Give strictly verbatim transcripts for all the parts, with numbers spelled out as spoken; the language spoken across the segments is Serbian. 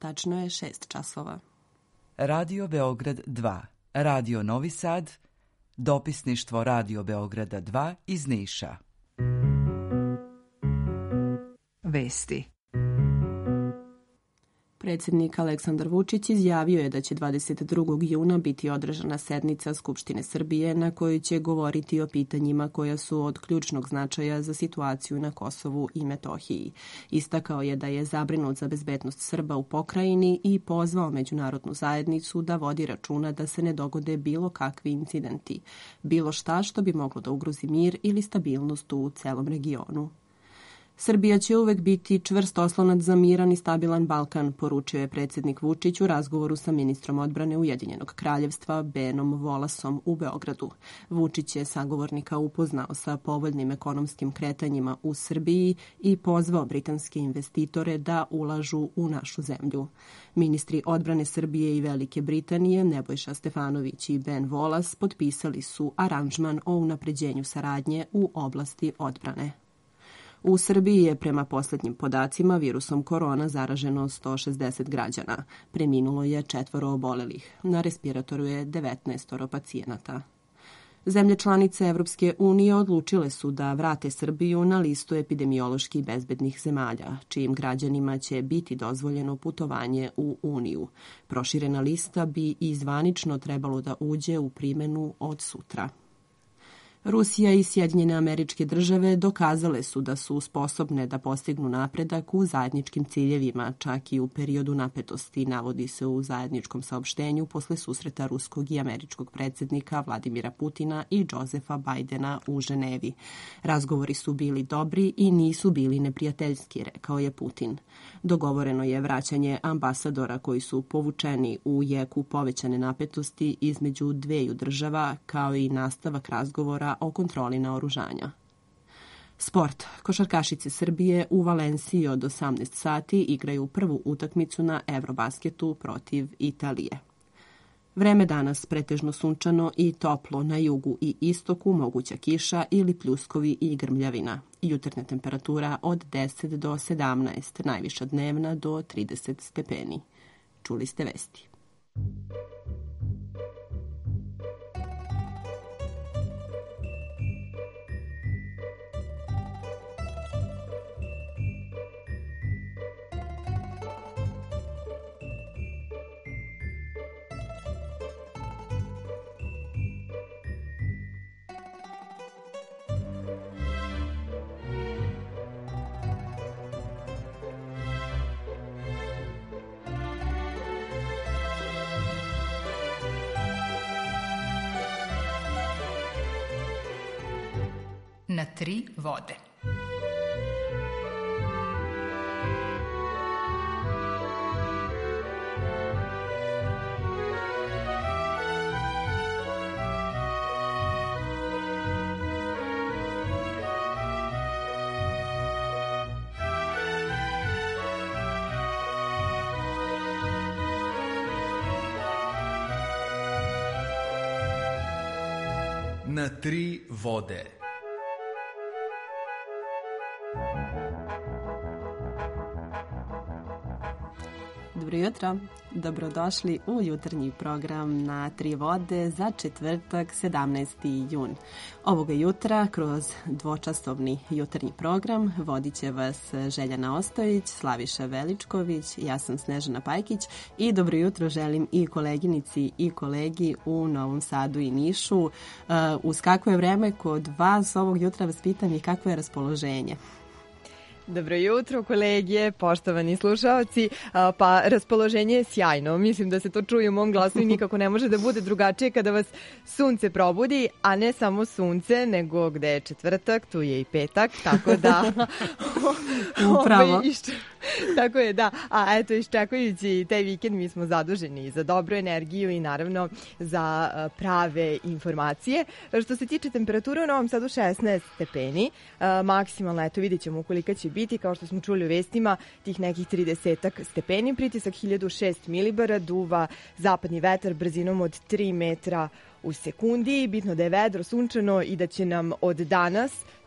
tačno je šest časova. Radio Beograd dva, Radio Novi Sad, dopisništvo Radio Beograda dva iz Niša. Vesti. Predsjednik Aleksandar Vučić izjavio je da će dvadeset drugog juna biti održana sednica Skupštine Srbije na kojoj će govoriti o pitanjima koja su od ključnog značaja za situaciju na Kosovu i Metohiji. Istakao je da je zabrinut za bezbednost Srba u pokrajini i pozvao međunarodnu zajednicu da vodi računa da se ne dogode bilo kakvi incidenti, bilo šta što bi moglo da ugrozi mir ili stabilnost u celom regionu. Srbija će uvek biti čvrst oslonac za miran i stabilan Balkan, poručio je predsjednik Vučić u razgovoru sa ministrom odbrane Ujedinjenog kraljevstva Benom Volasom u Beogradu. Vučić je sagovornika upoznao sa povoljnim ekonomskim kretanjima u Srbiji i pozvao britanske investitore da ulažu u našu zemlju. Ministri odbrane Srbije i Velike Britanije Nebojša Stefanović i Ben Volas potpisali su aranžman o unapređenju saradnje u oblasti odbrane. U Srbiji je prema posljednjim podacima virusom korona zaraženo sto šezdeset građana. Preminulo je četvoro obolelih. Na respiratoru je devetnaest pacijenata. Zemlje članice Evropske unije odlučile su da vrate Srbiju na listu epidemiološki bezbednih zemalja, čijim građanima će biti dozvoljeno putovanje u Uniju. Proširena lista bi i zvanično trebalo da uđe u primjenu od sutra. Rusija i Sjedinjene Američke Države dokazale su da su sposobne da postignu napredak u zajedničkim ciljevima, čak i u periodu napetosti, navodi se u zajedničkom saopštenju posle susreta ruskog i američkog predsjednika Vladimira Putina i Josefa Bajdena u Ženevi. Razgovori su bili dobri i nisu bili neprijateljski, rekao je Putin. Dogovoreno je vraćanje ambasadora koji su povučeni u jeku povećane napetosti između dveju država, kao i nastavak razgovora o kontroli naoružanja. Sport. Košarkašice Srbije u Valenciji od osamnaest sati igraju prvu utakmicu na Eurobasketu protiv Italije. Vreme danas pretežno sunčano i toplo, na jugu i istoku moguća kiša ili pljuskovi i grmljavina. Jutarnja temperatura od deset do sedamnaest, najviša dnevna do trideset stepeni. Čuli ste vesti. Na tri vode. Na tri vode. Dobro jutro, dobrodošli u jutarnji program Na tri vode za četvrtak sedamnaesti jun. Ovoga jutra kroz dvočasovni jutarnji program vodit će vas Željana Ostojić, Slaviša Veličković, ja sam Snežana Pajkić i dobro jutro želim i koleginici i kolegi u Novom Sadu i Nišu. Uh, uz kakvo je vreme kod vas ovog jutra vas pitam i kakvo je raspoloženje? Dobro jutro, kolege, poštovani slušaoci. Pa, raspoloženje je sjajno. Mislim da se to čuje u mom glasu i nikako ne može da bude drugačije kada vas sunce probudi, a ne samo sunce, nego gde je četvrtak, tu je i petak, tako da... Upravo. Ovaj, išče... Tako je, da. A eto, iščekujući taj vikend mi smo zaduženi za dobru energiju i naravno za prave informacije. Što se tiče temperature, u Novom Sadu šesnaest stepeni, maksimalno, eto vidjet ćemo koliko će biti, kao što smo čuli u vestima, tih nekih tridesetak stepeni, pritisak hiljadu šest milibara, duva zapadni vetar brzinom od tri metra u sekundi. Bitno da je vedro, sunčano i da će nam od danas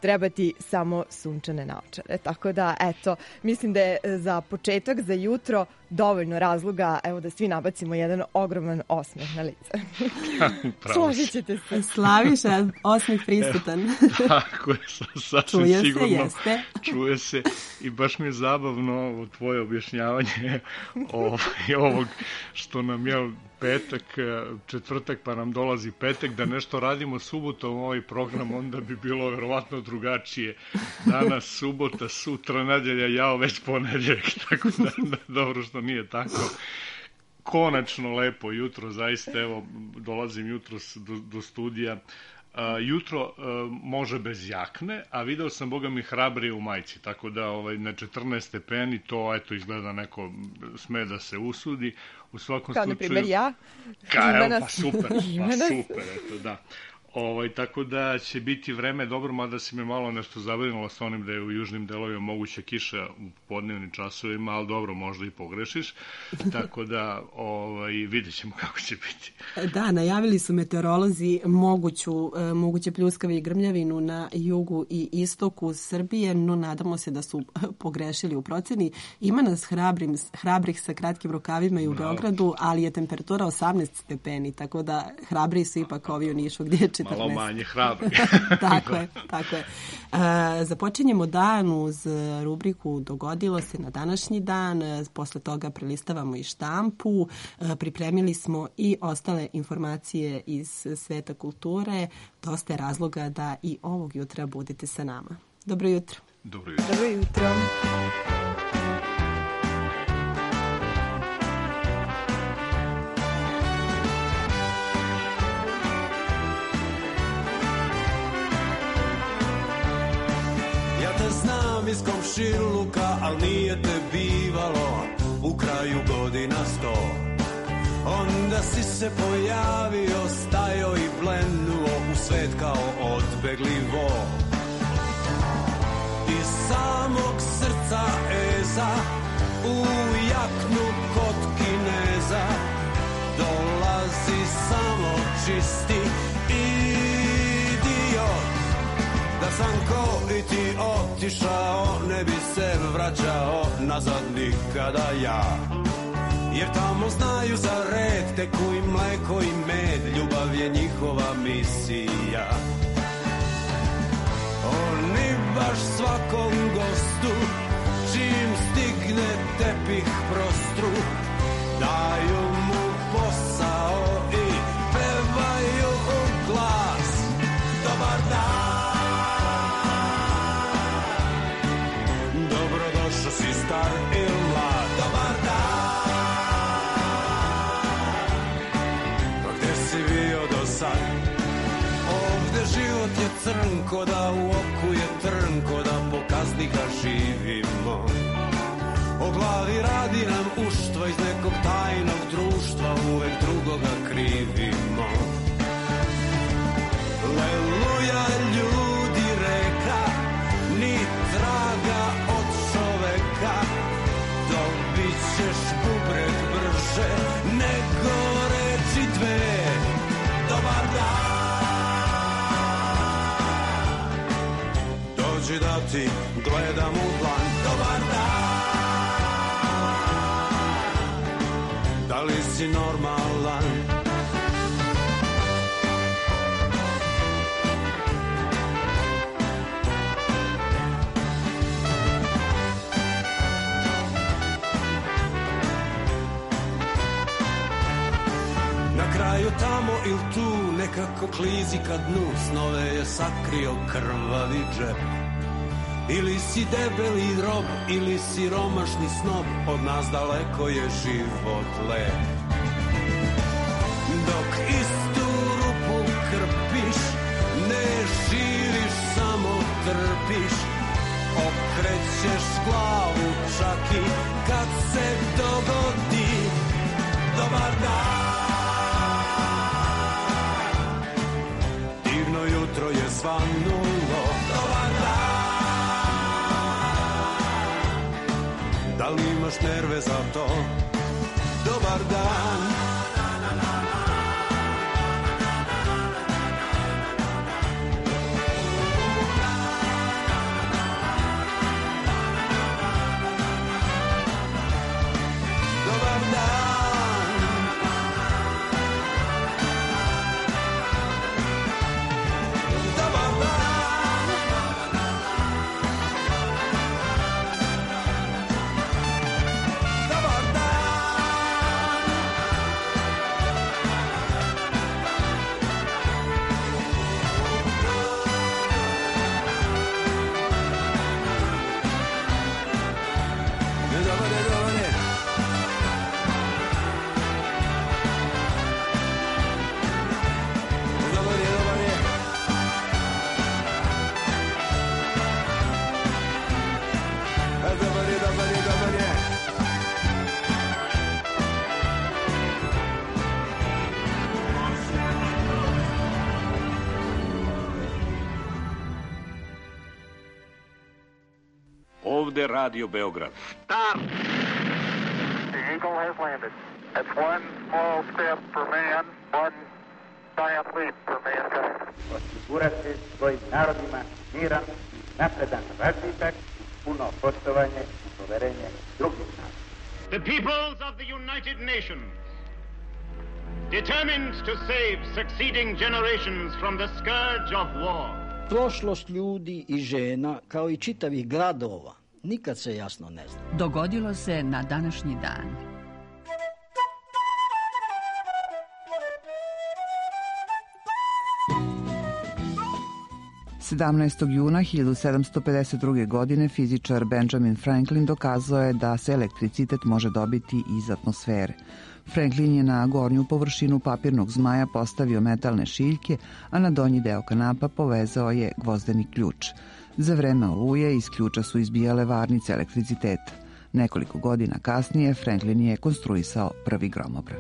treba ti samo sunčane naočare. Tako da, eto, mislim da je za početak, za jutro, dovoljno razloga, evo da svi nabacimo jedan ogroman osmeh na lice. Složit ćete se. Slaviša, osmeh prisutan. Tako je, sasvim Čuje sigurno. se, jeste. Čuje se i baš mi je zabavno ovo tvoje objašnjavanje ovaj, ovog što nam je petak, četvrtak pa nam dolazi petak, da nešto radimo subotom ovaj program, onda bi bilo verovatno drugačije. Danas subota, sutra nedelja, jao već ponedeljak, tako da, da dobro što nije tako. Konačno lepo jutro, zaista, evo, dolazim jutro do, do studija. Uh, jutro uh, može bez jakne, a video sam, boga mi, hrabrije u majici, tako da ovaj, na četrnaest stepeni, to eto izgleda neko sme da se usudi. U svakom Kao, slučaju... na primjer, ja. Ka, evo, pa super, pa super, eto, da. Ovaj, tako da će biti vreme dobro, mada si me malo nešto zabrinula sa onim da je u južnim delovima moguća kiša u podnevnim časovima, ali dobro, možda i pogrešiš, tako da ovaj, vidjet ćemo kako će biti. Da, najavili su meteorolozi moguću, moguće pljuskave i grmljavinu na jugu i istoku Srbije, no nadamo se da su pogrešili u proceni. Ima nas hrabrim, hrabrih sa kratkim rukavima i u Beogradu, ali je temperatura osamnaest stepeni, tako da hrabri su ipak ovi u Nišu gdje je četrnaest. Malo manje hrabri. Tako je, tako je. E, započinjemo dan uz rubriku Dogodilo se na današnji dan, posle toga prelistavamo i štampu, e, pripremili smo i ostale informacije iz sveta kulture, dosta je razloga da i ovog jutra budete sa nama. Dobro jutro. Dobro jutro. Dobro jutro. Znam iz komšiluka, al nije te bivalo u kraju godina sto. Onda si se pojavio, stajo i blenuo u svet kao odbegli vo. Iz samog srca eza u jaknu kod Kineza dolazi samo čisti idiot. Da sam ko i ti otišao, ne bi se vraćao nazad nikada ja. Jer tamo znaju za red, teku i mleko i med, ljubav je njihova misija. Oni baš svakom gostu, čim stigne tepih prostru, daju mu posao i pevaju u glas. Dobar dan. Dobrodošao si star ili mlad, dobar dan. Pa gde si bio do sad? Ovde život je crn, ko da u oku je trn, ko da po kazni ga živimo. O glavi radi nam uštva, iz nekog tajnog društva uvek drugoga krivimo. Leluja, ljudi reka, ni traga od čoveka, dobit ćeš bubreg brže nego reči dve. Dobar dan. Dođi da ti gledam u dlan. Dobar dan. Da li si normalan? Kraju tamo il tu, nekako klizi ka dnu, snove je sakrio krvavi džep. Ili si debeli rob, ili si romašni snob, od nas daleko je život lep. Dok istu rupu krpiš, ne živiš, samo trpiš, okrećeš glavu čak i kad se dogodi. Dobar dan. Jutro je svanulo, dobar dan. Da li imaš nerve za to? Dobar dan. Ovde Radio Beograd. Stop! The Eagle has landed. That's one small step for man, one giant leap for mankind. Osigurati svojim narodima miran, napredan razvitak, puno poštovanje i poverenje drugih naroda. The peoples of the United Nations, determined to save succeeding generations from the scourge of war. Prošlost ljudi i žena, kao i čitavih gradova, nikad se jasno ne zna. Dogodilo se na današnji dan. sedamnaestog juna hiljadu sedamsto pedeset druge. godine fizičar Benjamin Franklin dokazao je da se elektricitet može dobiti iz atmosfere. Franklin je na gornju površinu papirnog zmaja postavio metalne šiljke, a na donji deo kanapa povezao je gvozdeni ključ. Za vreme oluje iz ključa su izbijale varnice elektriciteta. Nekoliko godina kasnije Franklin je konstruisao prvi gromobran.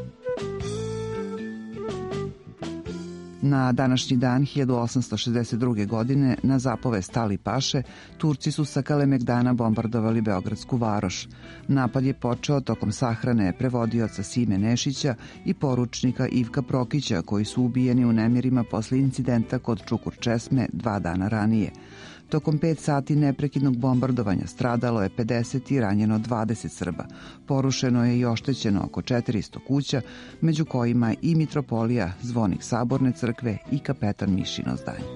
Na današnji dan hiljadu osamsto šezdeset druge. godine na zapovest Ali Paše Turci su sa Kalemegdana bombardovali Beogradsku varoš. Napad je počeo tokom sahrane prevodioca Sime Nešića i poručnika Ivka Prokića, koji su ubijeni u nemirima posle incidenta kod Čukur Česme dva dana ranije. Tokom pet sati neprekidnog bombardovanja stradalo je pedeset i ranjeno dvadeset Srba. Porušeno je i oštećeno oko četiristo kuća, među kojima i mitropolija, zvonik Saborne crkve i kapetan Mišino zdanje.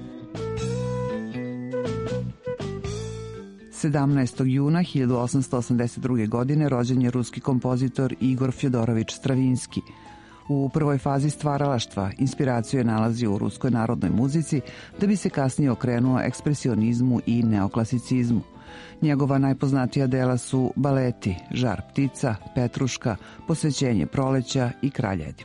sedamnaestog juna hiljadu osamsto osamdeset druge. godine rođen je ruski kompozitor Igor Fjodorović Stravinski. U prvoj fazi stvaralaštva inspiraciju je nalazio u ruskoj narodnoj muzici, da bi se kasnije okrenuo ekspresionizmu i neoklasicizmu. Njegova najpoznatija dela su baleti Žar ptica, Petruška, Posvećenje proleća i Kralj Edip.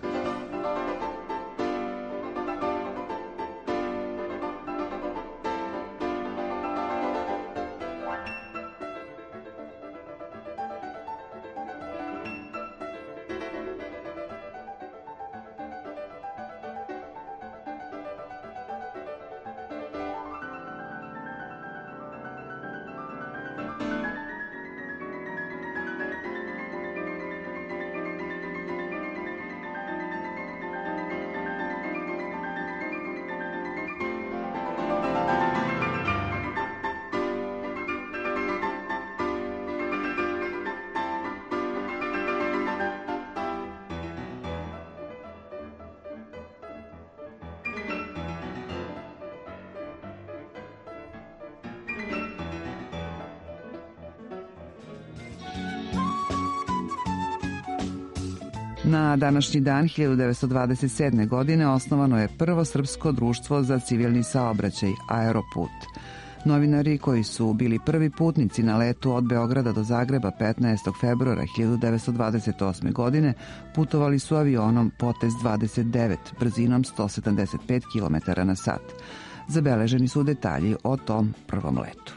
Na današnji dan hiljadu devetsto dvadeset sedme. godine osnovano je prvo srpsko društvo za civilni saobraćaj, Aeroput. Novinari koji su bili prvi putnici na letu od Beograda do Zagreba petnaestog februara hiljadu devetsto dvadeset osme. godine putovali su avionom Potez dvadeset devet brzinom sto sedamdeset pet kilometara na sat. Zabeleženi su detalji o tom prvom letu.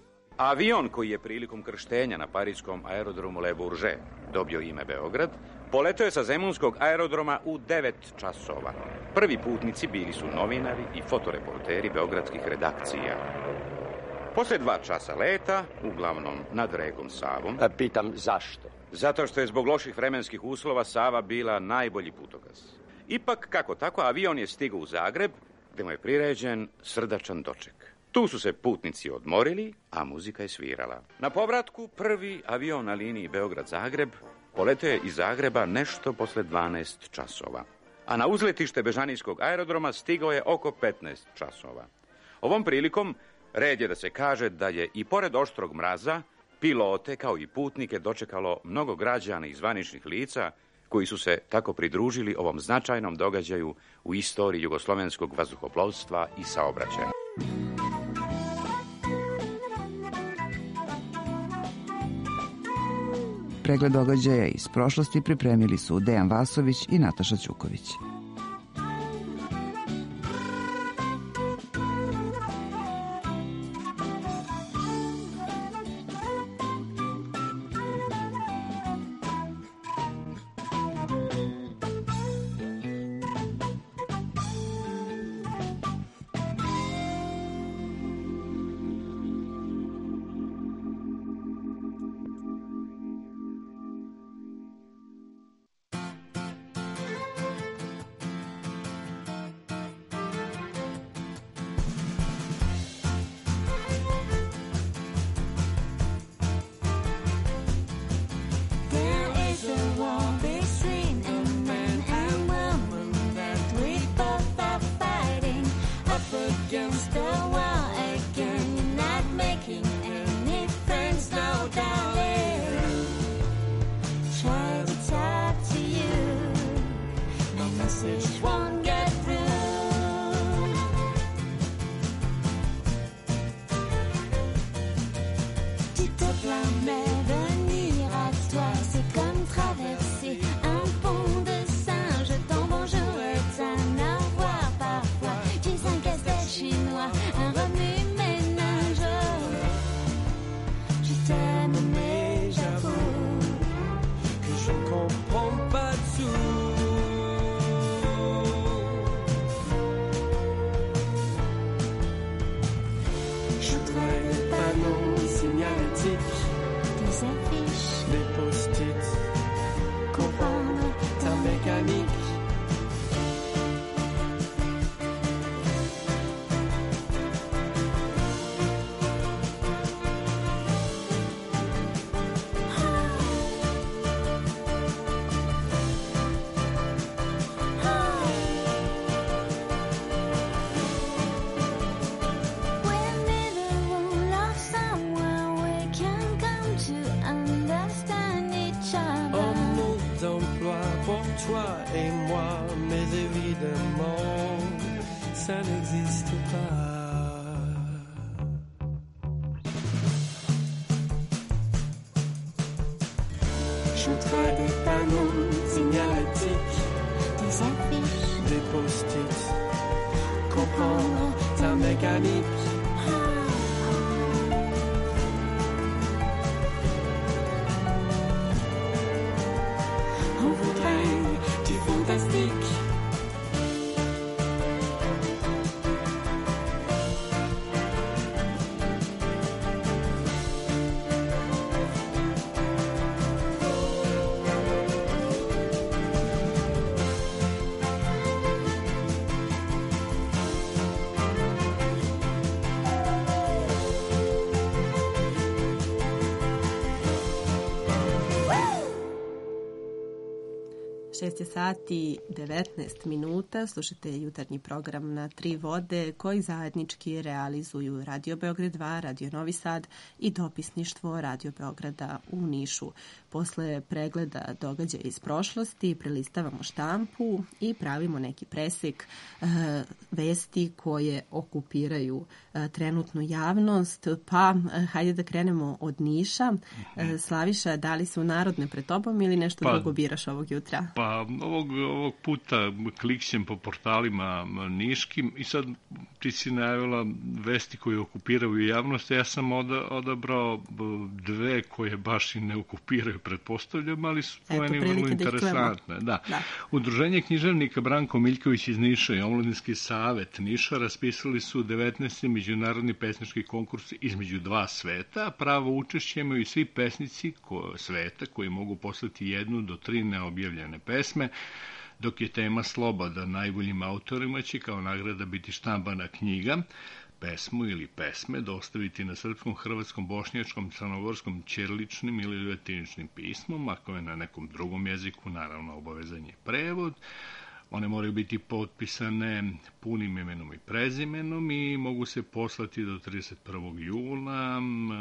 Avion koji je prilikom krštenja na parijskom aerodromu Le Bourget dobio ime Beograd, poletao je sa zemunskog aerodroma u devet časova. Prvi putnici bili su novinari i fotoreporteri beogradskih redakcija. Posle dva časa leta, uglavnom nad rekom Savom... A pitam zašto? Zato što je zbog loših vremenskih uslova Sava bila najbolji putokaz. Ipak, kako tako, avion je stigao u Zagreb, gde mu je priređen srdačan doček. Tu su se putnici odmorili, a muzika je svirala. Na povratku prvi avion na liniji Beograd-Zagreb poleteo je iz Zagreba nešto posle dvanaest časova. A na uzletište Bežanijskog aerodroma stigao je oko petnaest časova. Ovom prilikom red je da se kaže da je i pored oštrog mraza pilote kao i putnike dočekalo mnogo građana i zvaničnih lica koji su se tako pridružili ovom značajnom događaju u istoriji jugoslovenskog vazduhoplovstva i saobraćaja. Pregled događaja iz prošlosti pripremili su Dejan Vasović i Nataša Ćuković. signalétique, des affiches, des post-it, comprendre ta mécanique. Toi et moi, mais évidemment, ça n'existe pas. Je voudrais des panneaux signalétiques, des affiches, des post-it, comprendre ta mécanique. šest je sati devetnaest minuta, slušate jutarnji program na Tri vode koji zajednički realizuju Radio Beograd dva, Radio Novi Sad i dopisništvo Radio Beograda u Nišu. Posle pregleda događaja iz prošlosti prelistavamo štampu i pravimo neki presek e, vesti koje okupiraju e, trenutnu javnost. Pa, e, hajde da krenemo od Niša. E, Slaviša, da li su narodne pred tobom ili nešto pa, drugo biraš ovog jutra? Pa, ovog, ovog puta klikćem po portalima niškim i sad ti si najavila vesti koje okupiraju javnost. Ja sam oda, odabrao dve koje baš i ne okupiraju, pretpostavljam, ali su po meni vrlo interesantne. Da. Da. Udruženje književnika Branko Miljković iz Niša i Omladinski savet Niša raspisali su devetnaesti međunarodni pesnički konkurs između dva sveta. Pravo učešće imaju i svi pesnici ko, sveta koji mogu poslati jednu do tri neobjavljene pesme, dok je tema sloboda. Najboljim autorima će kao nagrada biti štampana knjiga, pesmu ili pesme dostaviti na srpskom, hrvatskom, bošnjačkom, crnogorskom, ćiriličnim ili latiničnim pismom. Ako je na nekom drugom jeziku, naravno obavezan je prevod. One moraju biti potpisane punim imenom i prezimenom i mogu se poslati do trideset prvog jula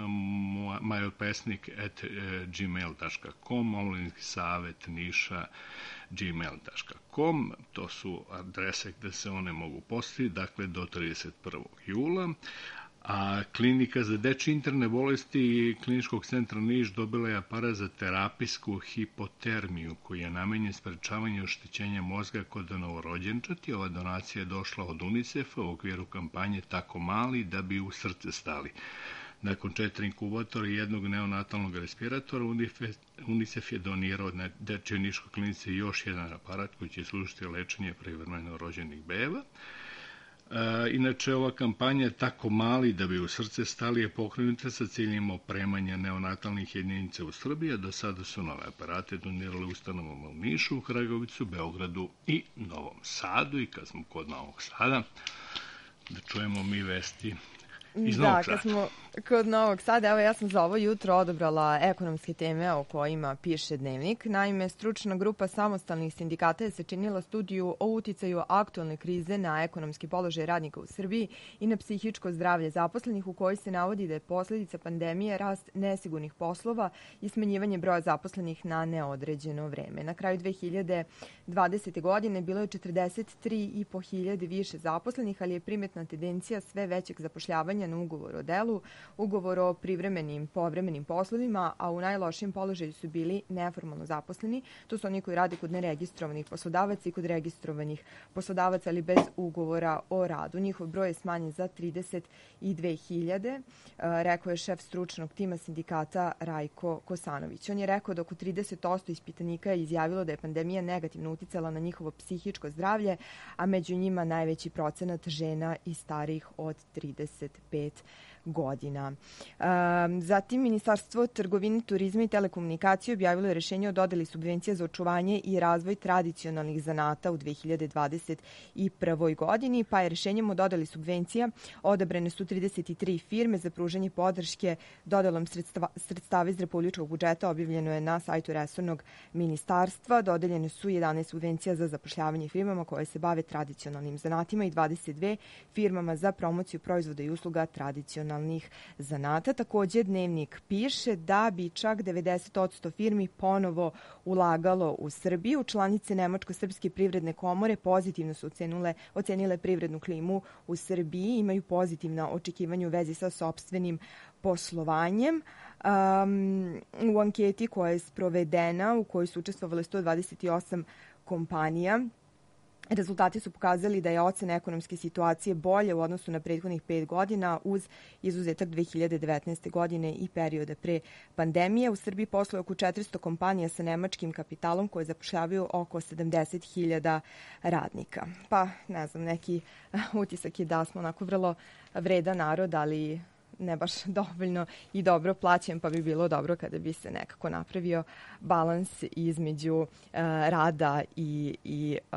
majopesnik at gmail dot com, Omladinski savet Niša gmail dot com. To su adrese gde se one mogu poslati, dakle do trideset prvog jula. A klinika za dečje interne bolesti Kliničkog centra Niš dobila je aparat za terapijsku hipotermiju koji je namenjen sprečavanju oštećenja mozga kod novorođenčati. Ova donacija je došla od UNICEF-a u okviru kampanje Tako mali da bi u srce stali. Nakon četiri inkubatora i jednog neonatalnog respiratora, UNICEF je donirao na dečjoj niškoj klinici još jedan aparat koji će služiti lečenje privremeno rođenih beba. E, inače, ova kampanja Tako mali da bi u srce stali je pokrenuta sa ciljem opremanja neonatalnih jedinica u Srbiji, a do sada su nove aparate donirali ustanovama u Nišu, Kragovicu, Beogradu i Novom Sadu. I kad smo kod Novog Sada, da čujemo mi vesti iz Novog Da, Sada. kad smo kod Novog Sada, evo ja sam za ovo jutro odabrala ekonomske teme o kojima piše Dnevnik. Naime, stručna grupa samostalnih sindikata je sačinila studiju o uticaju aktualne krize na ekonomski položaj radnika u Srbiji i na psihičko zdravlje zaposlenih, u kojoj se navodi da je posledica pandemije rast nesigurnih poslova i smanjivanje broja zaposlenih na neodređeno vreme. Na kraju dve hiljade dvadesete. godine bilo je četrdeset tri i po hiljade više zaposlenih, ali je primetna tendencija sve većeg zapošljavanja na ugovor o delu, ugovor o privremenim, povremenim poslovima, a u najlošijem položaju su bili neformalno zaposleni. To su oni koji rade kod neregistrovanih poslodavaca i kod registrovanih poslodavaca, ali bez ugovora o radu. Njihov broj je smanjen za trideset dve hiljade, rekao je šef stručnog tima sindikata Rajko Kosanović. On je rekao da oko trideset posto ispitanika je izjavilo da je pandemija negativno uticala na njihovo psihičko zdravlje, a među njima najveći procenat žena i starijih od trideset pet godina. godina. Zatim, Ministarstvo trgovine, turizma i telekomunikacije objavilo je rešenje o dodeli subvencija za očuvanje i razvoj tradicionalnih zanata u dve hiljade dvadeset prvoj godini, pa je rešenjem o dodeli subvencija odabrane su trideset tri firme za pružanje podrške dodelom sredstava, sredstava iz republičkog budžeta. Objavljeno je na sajtu resornog ministarstva. Dodeljene su jedanaest subvencija za zapošljavanje firmama koje se bave tradicionalnim zanatima i dvadeset dve firmama za promociju proizvoda i usluga tradicionalnih zanata. Takođe, Dnevnik piše da bi čak devedeset posto firmi ponovo ulagalo u Srbiju. Članice Nemačko-srpske privredne komore pozitivno su ocenile, ocenile privrednu klimu u Srbiji, imaju pozitivna očekivanja u vezi sa sopstvenim poslovanjem. Um, u anketi koja je sprovedena, u kojoj su učestvovale sto dvadeset osam kompanija, rezultati su pokazali da je ocena ekonomske situacije bolje u odnosu na prethodnih pet godina uz izuzetak dve hiljade devetnaeste. godine i perioda pre pandemije. U Srbiji posluje oko četiristo kompanija sa nemačkim kapitalom koje zapošljavaju oko sedamdeset hiljada radnika. Pa, ne znam, neki utisak je da smo onako vrlo vredan narod, ali ne baš dovoljno i dobro plaćen, pa bi bilo dobro kada bi se nekako napravio balans između uh, rada i, i uh,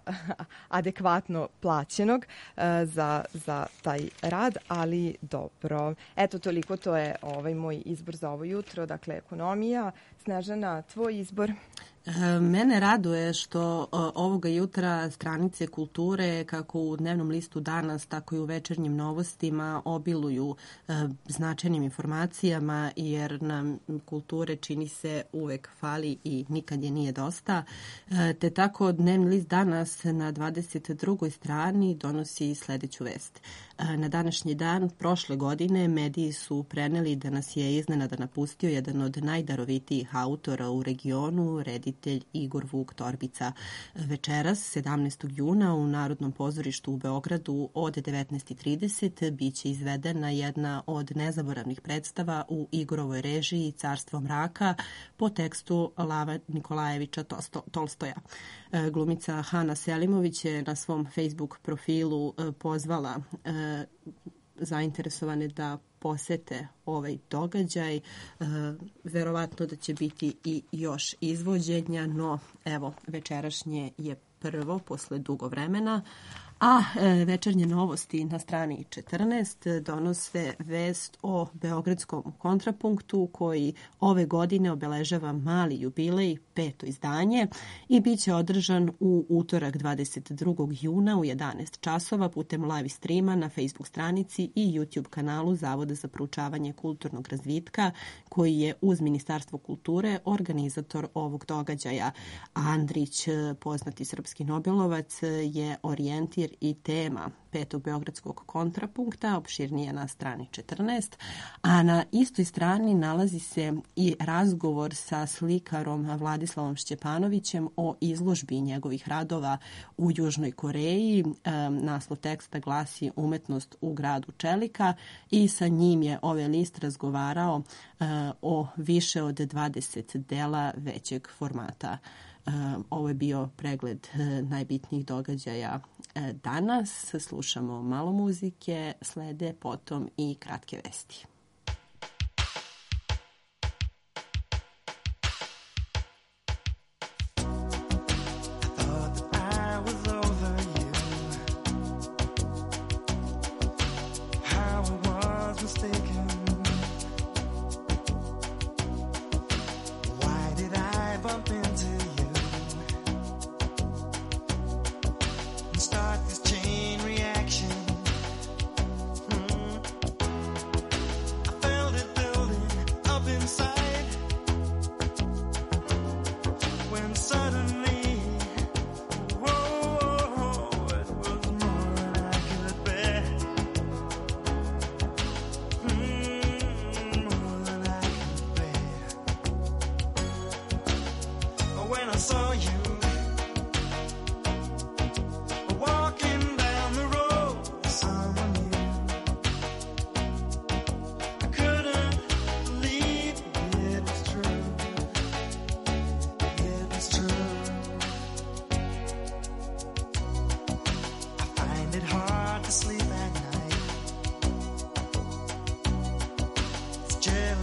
adekvatno plaćenog uh, za, za taj rad, ali dobro. Eto, toliko, to je ovaj moj izbor za ovo jutro, dakle ekonomija. Snežana, tvoj izbor? Mene raduje što ovoga jutra stranice kulture, kako u dnevnom listu Danas, tako i u večernjim novostima, obiluju značajnim informacijama, jer nam kulture, čini se, uvek fali i nikad je nije dosta. Te tako dnevni list Danas na dvadeset drugoj strani donosi sledeću vest. Na današnji dan prošle godine mediji su preneli da nas je iznenada napustio jedan od najdarovitijih autora u regionu, reditelj Igor Vuk Torbica. Večeras, sedamnaestog juna, u Narodnom pozorištu u Beogradu od devetnaest i trideset biće izvedena jedna od nezaboravnih predstava u Igorovoj režiji Carstvo mraka po tekstu Lava Nikolajevića Tolstoja. Glumica Hana Selimović je na svom Facebook profilu pozvala zainteresovane da posete ovaj događaj. E, verovatno da će biti i još izvođenja, no evo, večerašnje je prvo posle dugo vremena. A e, večernje novosti na strani četrnaest donose vest o Beogradskom kontrapunktu koji ove godine obeležava mali jubilej, peto izdanje, i bit će održan u utorak dvadeset drugog juna u jedanaest časova putem live streama na Facebook stranici i YouTube kanalu Zavoda za proučavanje kulturnog razvitka, koji je uz Ministarstvo kulture organizator ovog događaja. Andrić, poznati srpski nobelovac, je orijentir i tema petog Beogradskog kontrapunkta, opširnije na strani četrnaest, a na istoj strani nalazi se i razgovor sa slikarom Vladislavom Šćepanovićem o izložbi njegovih radova u Južnoj Koreji. Naslov teksta glasi Umetnost u gradu čelika i sa njim je ovaj list razgovarao o više od dvadeset dela većeg formata. Ovo je bio pregled najbitnijih događaja danas. Slušamo malo muzike, slede potom i kratke vesti.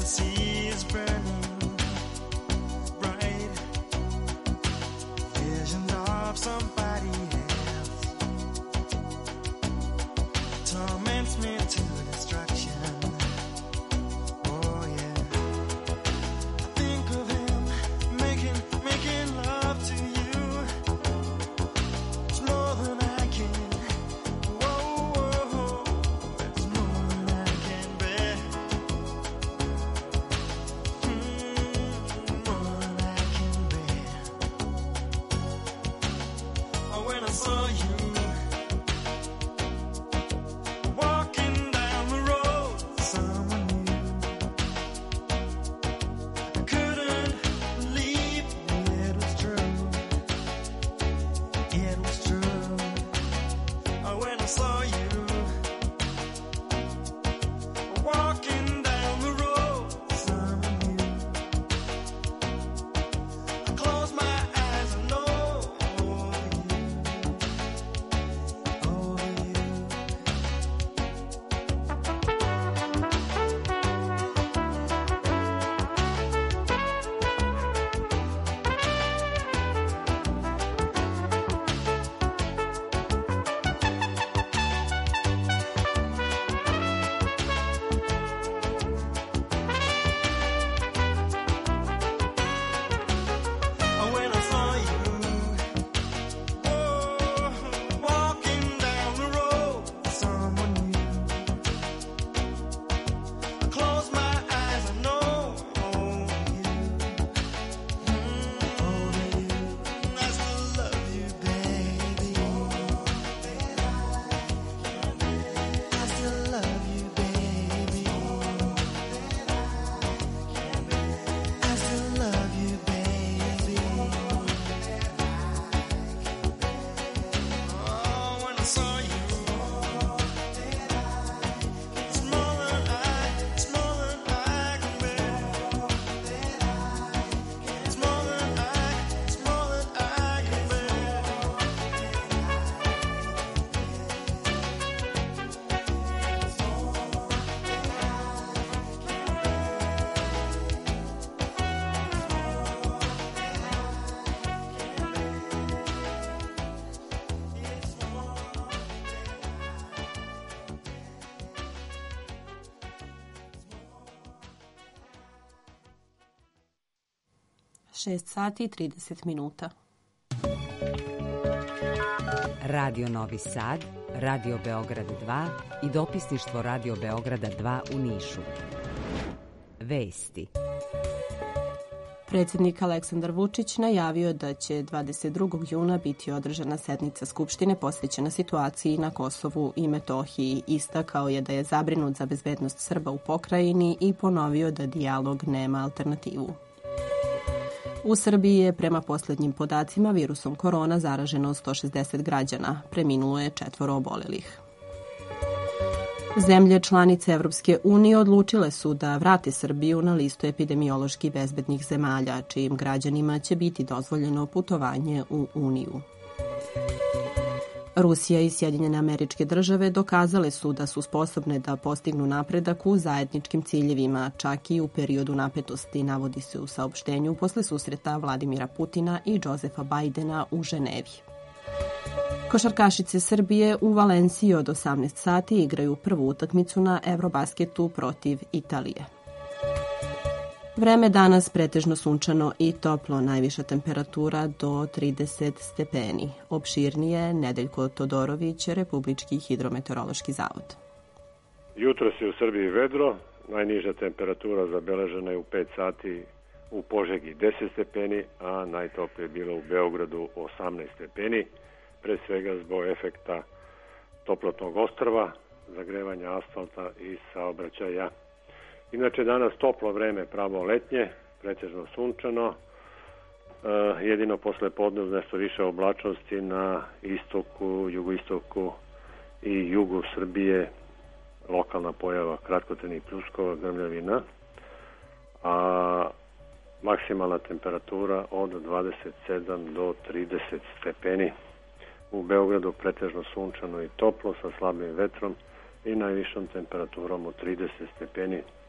the sea is burning bright. Visions of somebody else torments me to destruction. Oh yeah, I think of him making making love to you. It's more than I can. Whoa, whoa, it's more than I can bear. Mm, more than I can bear. Oh, when I saw you walking down the road with someone new, I couldn't believe it was true. It was true. Oh, when I saw you walking down the road with someone new, I closed my eyes and know over you, over you. Oh, when I saw you, oh, walking down the road with someone new, I close my eyes and know over you, mm, over you. I still love you, baby. I still love you, baby. I still love you, baby. Oh, when I saw you, it's more than I, it's more than I can bear. It's more than I, it's more than I can bear. šest sati i trideset minuta. Radio Novi Sad, Radio Beograd dva i dopisništvo Radio Beograda dva u Nišu. Vesti. Predsjednik Aleksandar Vučić najavio da će dvadeset drugog juna biti održana sednica Skupštine posvećena situaciji na Kosovu i Metohiji. Istakao je da je zabrinut za bezbednost Srba u pokrajini i ponovio da dijalog nema alternativu. U Srbiji je prema posljednjim podacima virusom korona zaraženo sto šezdeset građana, preminulo je četvoro obolelih. Zemlje članice Evropske unije odlučile su da vrate Srbiju na listu epidemiološki bezbednih zemalja, čijim građanima će biti dozvoljeno putovanje u Uniju. Rusija i Sjedinjene Američke Države dokazale su da su sposobne da postignu napredak u zajedničkim ciljevima, čak i u periodu napetosti, navodi se u saopštenju posle susreta Vladimira Putina i Josefa Bajdena u Ženevi. Košarkašice Srbije u Valenciji od osamnaest sati igraju prvu utakmicu na Eurobasketu protiv Italije. Vreme danas pretežno sunčano i toplo, najviša temperatura do trideset stepeni. Opširnije Nedeljko Todorović, Republički hidrometeorološki zavod. Jutros je u Srbiji vedro, najniža temperatura zabeležena je u pet sati u Požegi deset stepeni, a najtoplije je bilo u Beogradu osamnaest stepeni, pre svega zbog efekta toplotnog ostrva, zagrevanja asfalta i saobraćaja. Inače danas toplo vreme, pravo letnje, pretežno sunčano, e, jedino posle podne nešto više oblačnosti na istoku, jugoistoku i jugu Srbije, lokalna pojava kratkotrajnih pljuskova, grmljavina, a maksimalna temperatura od dvadeset sedam do trideset stepeni. U Beogradu pretežno sunčano i toplo sa slabim vetrom i najvišom temperaturom od trideset stepeni,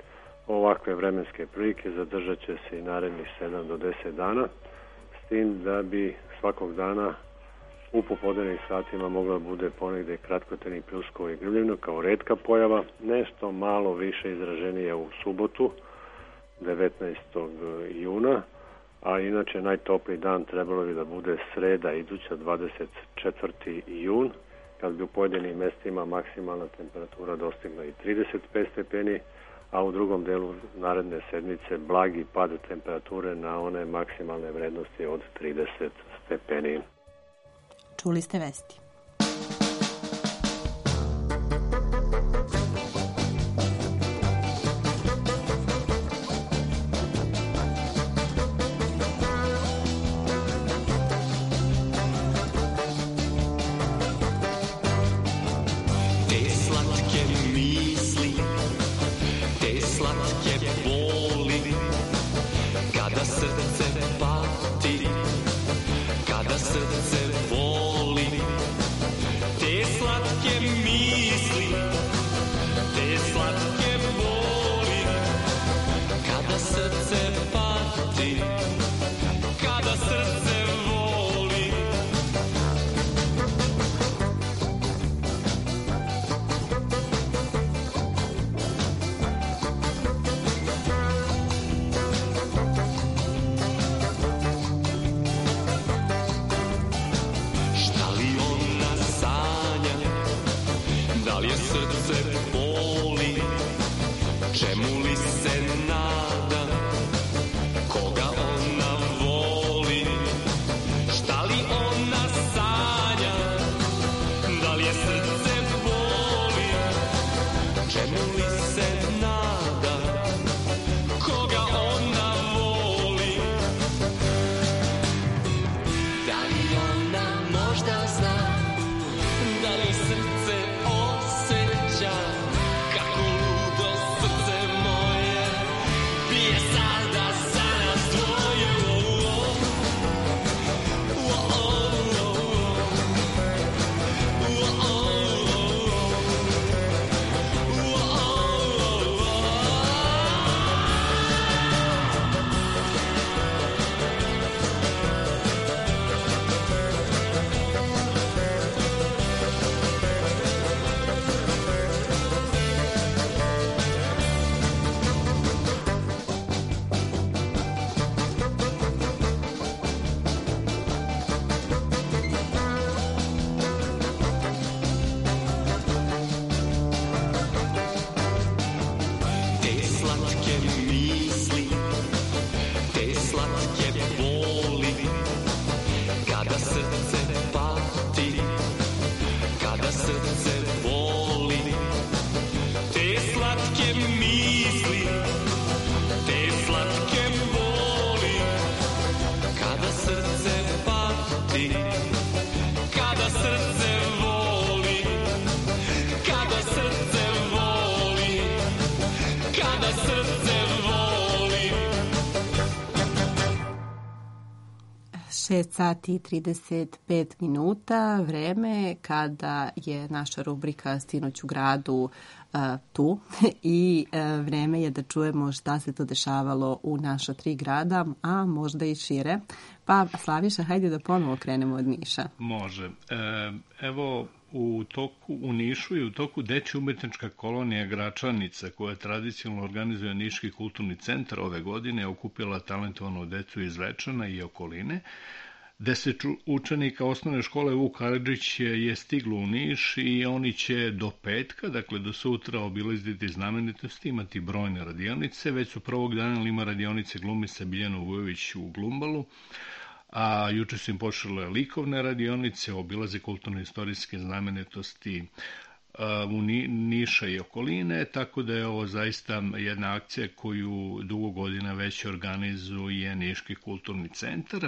ovakve vremenske prilike zadržat će se i narednih sedam do deset dana, s tim da bi svakog dana u popodnevnim satima mogla bude ponegde kratkotrajni pljuskovo i grmljivno kao retka pojava, nešto malo više izraženije u subotu, devetnaestog juna, a inače najtopliji dan trebalo bi da bude sreda iduća, dvadeset četvrti jun, kad bi u pojedinim mestima maksimalna temperatura dostigla i trideset pet stepeni, a u drugom delu naredne sedmice blagi pad temperature na one maksimalne vrednosti od trideset stepeni. Čuli ste vesti. šest sati i trideset pet minuta, vreme kada je naša rubrika Sinoć u gradu uh, tu i uh, vreme je da čujemo šta se to dešavalo u naša tri grada, a možda i šire. Pa Slaviša, hajde da ponovo krenemo od Niša. Može. E, evo, u toku u Nišu i u toku dečja umetnička kolonija Gračanica, koja tradicionalno organizuje Niški kulturni centar, ove godine okupila talentovanu decu iz Zvečana i okoline. Deset učenika osnovne škole Vuk Karadžić je stiglo u Niš i oni će do petka, dakle do sutra, obilaziti znamenitosti, imati brojne radionice. Već su prvog dana ima radionice glumice Biljana Vujović u Glumbalu, a juče su im počele likovne radionice, obilaze kulturno-istorijske znamenitosti u Niša i okoline, tako da je ovo zaista jedna akcija koju dugo godina već organizuje Niški kulturni centar.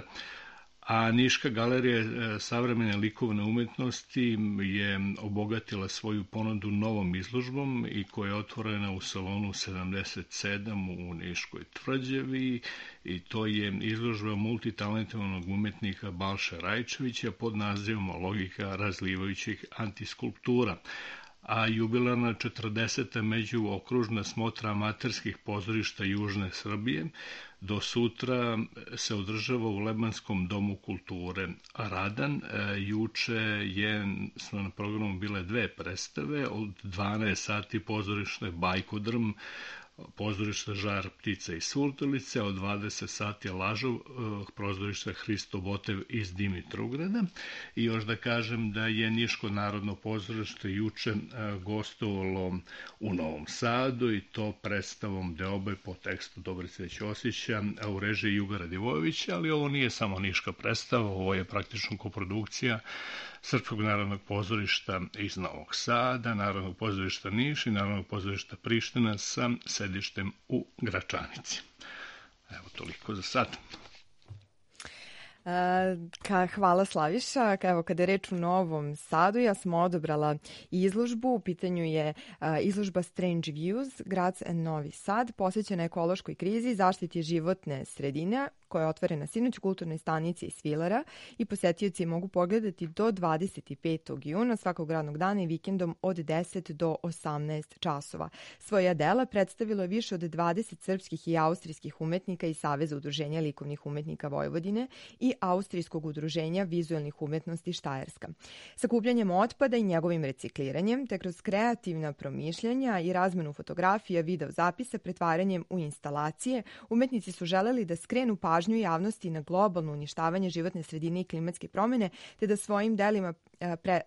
A Niška galerija savremene likovne umetnosti je obogatila svoju ponudu novom izložbom i koja je otvorena u salonu sedamdeset sedam u Niškoj tvrđavi, i to je izložba multitalentovanog umetnika Balše Rajčevića pod nazivom Logika razlivajućih antiskulptura. a jubilarna četrdeseta međuokružna smotra amaterskih pozorišta Južne Srbije do sutra se održava u Lebanskom domu kulture Radan. Juče je, su na programu bile dve predstave, od dvanaest sati pozorište Bajkodrm, pozorište Žar, ptica i surdulice, od dvadeset sati Lažov, pozorište Hristo Botev iz Dimitrovgrada. I još da kažem da je Niško narodno pozorište juče gostovalo u Novom Sadu i to predstavom Deobe po tekstu Dobrice Ćosića u režiji Juga Radivojevića, ali ovo nije samo niška predstava, ovo je praktično koprodukcija Srpskog narodnog pozorišta iz Novog Sada, Narodnog pozorišta Niš i Narodnog pozorišta Priština sa sedištem u Gračanici. Evo, toliko za sad. Ka, hvala Slaviša. Evo, kada je reč u Novom Sadu, ja sam odobrala izložbu. U pitanju je a, izložba Strange Views, Graz and Novi Sad, posvećena ekološkoj krizi i zaštiti životne sredine, koja je otvorena sinoć u kulturnoj stanici iz Svilara i posetioci mogu pogledati do dvadeset petog juna svakog radnog dana i vikendom od deset do osamnaest časova. Svoja dela predstavilo je više od dvadeset srpskih i austrijskih umetnika iz Saveza udruženja likovnih umetnika Vojvodine i Austrijskog udruženja vizuelnih umetnosti Štajerska. Sakupljanjem otpada i njegovim recikliranjem, te kroz kreativna promišljanja i razmenu fotografija, video zapisa, pretvaranjem u instalacije, umetnici su želeli da skrenu pažnju javnosti na globalno uništavanje životne sredine i klimatske promene, te da svojim delima pre,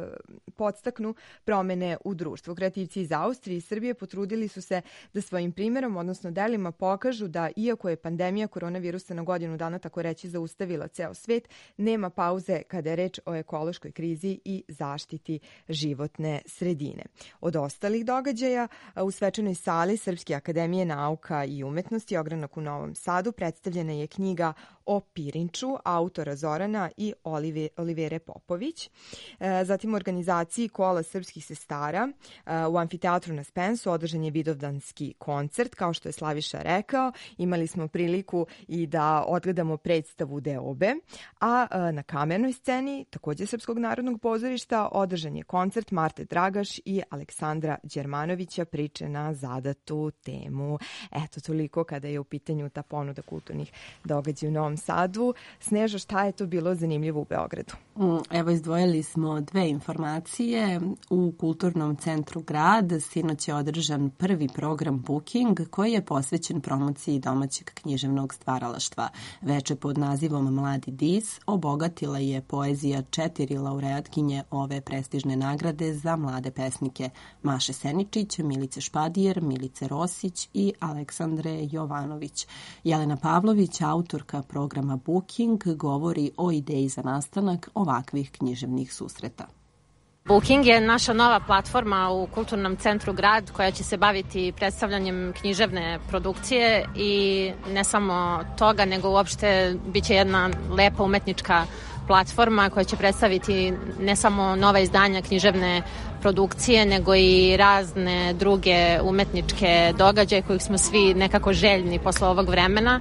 podstaknu promene u društvu. Kreativci iz Austrije i Srbije potrudili su se da svojim primjerom, odnosno delima, pokažu da iako je pandemija koronavirusa na godinu dana, tako reći, zaustavila ceo svet, nema pauze kada je reč o ekološkoj krizi i zaštiti životne sredine. Od ostalih događaja, u svečanoj sali Srpske akademije nauka i umetnosti Ogranak u Novom Sadu predstavljena je knjiga o Pirinču, autora Zorana i Olive, Olivere Popović. Zatim u organizaciji Kola srpskih sestara u amfiteatru na Spensu održan je vidovdanski koncert, kao što je Slaviša rekao. Imali smo priliku i da odgledamo predstavu Deobe, a na kamernoj sceni, takođe Srpskog narodnog pozorišta, održan je koncert Marte Dragaš i Aleksandra Đermanovića, priče na zadatu temu. Eto, toliko kada je u pitanju ta ponuda kulturnih događaja u Novom Sadu. Sneža, šta je to bilo zanimljivo u Beogradu? Evo, izdvojili smo dve informacije. U Kulturnom centru Grad sinoć je održan prvi program Booking koji je posvećen promociji domaćeg književnog stvaralaštva. Veče pod nazivom Mladi dis obogatila je poezija četiri laureatkinje ove prestižne nagrade za mlade pesnike: Maše Seničić, Milice Špadijer, Milice Rosić i Aleksandre Jovanović. Jelena Pavlović, autorka programa Booking, govori o ideji za nastanak ovakvih književnih susreta. Booking je naša nova platforma u Kulturnom centru Grad koja će se baviti predstavljanjem književne produkcije i ne samo toga, nego uopšte biće jedna lepa umetnička platforma koja će predstaviti ne samo nova izdanja književne produkcije, nego i razne druge umetničke događaje kojih smo svi nekako željni posle ovog vremena.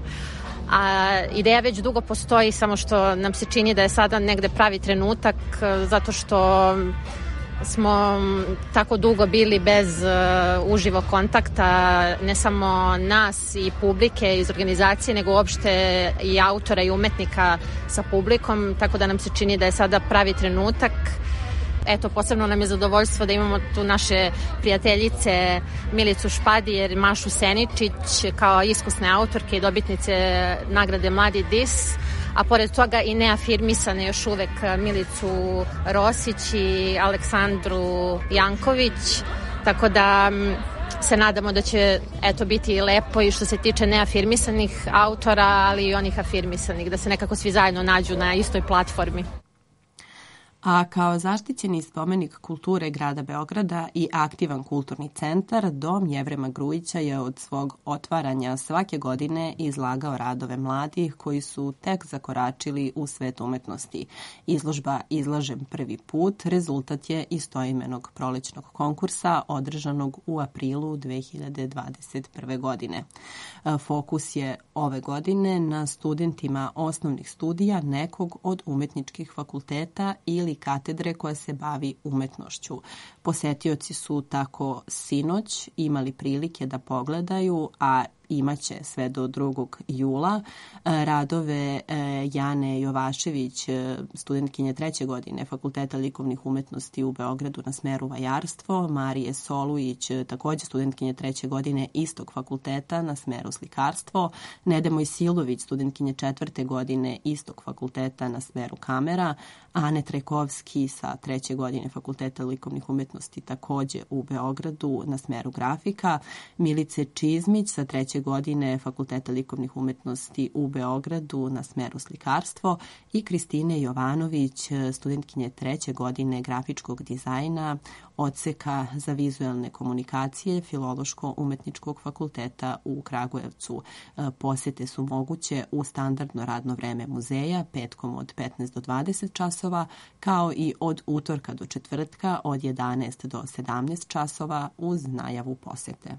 A ideja već dugo postoji, samo što nam se čini da je sada negde pravi trenutak, zato što smo tako dugo bili bez uh, uživo kontakta, ne samo nas i publike iz organizacije, nego uopšte i autora i umetnika sa publikom, tako da nam se čini da je sada pravi trenutak. Eto, posebno nam je zadovoljstvo da imamo tu naše prijateljice Milicu Špadijer, Mašu Seničić kao iskusne autorke i dobitnice nagrade Mladi dis, a pored toga i neafirmisane još uvek Milicu Rosić i Aleksandru Janković, tako da se nadamo da će eto biti lepo i što se tiče neafirmisanih autora, ali i onih afirmisanih, da se nekako svi zajedno nađu na istoj platformi. A kao zaštićeni spomenik kulture grada Beograda i aktivan kulturni centar, Dom Jevrema Grujića je od svog otvaranja svake godine izlagao radove mladih koji su tek zakoračili u svet umetnosti. Izložba Izlažem prvi put rezultat je istoimenog prolećnog konkursa održanog u aprilu dve hiljade dvadeset prve. godine. Fokus je ove godine na studentima osnovnih studija nekog od umetničkih fakulteta ili otvorili katedre koja se bavi umetnošću. Posetioci su tako sinoć imali prilike da pogledaju, a imaće sve do drugog jula, radove Jane Jovašević, studentkinje treće godine Fakulteta likovnih umetnosti u Beogradu na smeru vajarstvo, Marije Solujić, takođe studentkinje treće godine istog fakulteta na smeru slikarstvo, Nede Mojsilović, studentkinje četvrte godine istog fakulteta na smeru kamera, Ane Trajkovski sa treće godine Fakulteta likovnih umetnosti takođe u Beogradu na smeru grafika, Milice Čizmić sa treće godine Fakulteta likovnih umetnosti u Beogradu na smeru slikarstvo i Kristine Jovanović, studentkinje treće godine grafičkog dizajna odseka za vizuelne komunikacije Filološko-umetničkog fakulteta u Kragujevcu. Posete su moguće u standardno radno vreme muzeja petkom od petnaest do dvadeset časova, kao i od utorka do četvrtka od jedanaest do sedamnaest časova uz najavu posete.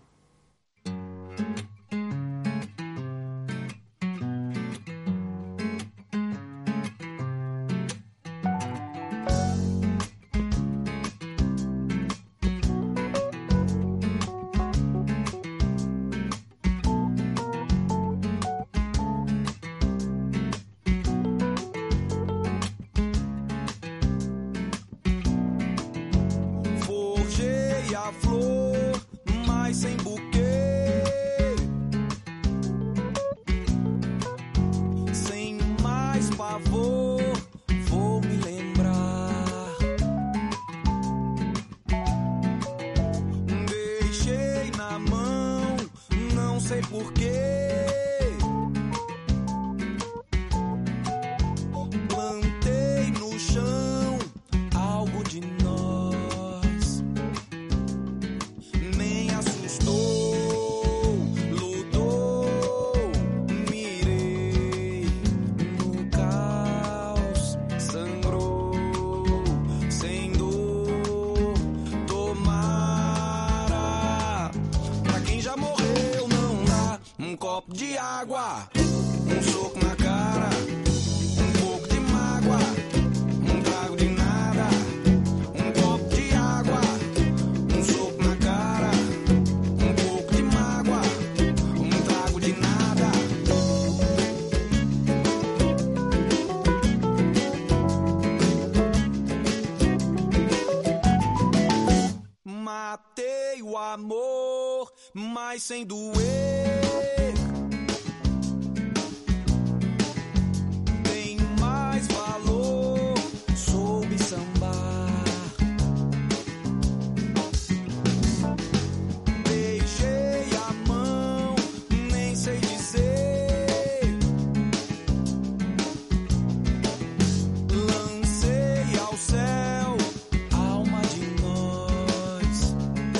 Sem doer, tem mais valor, soube sambar. Beijei a mão, nem sei dizer, lancei ao céu alma de nós.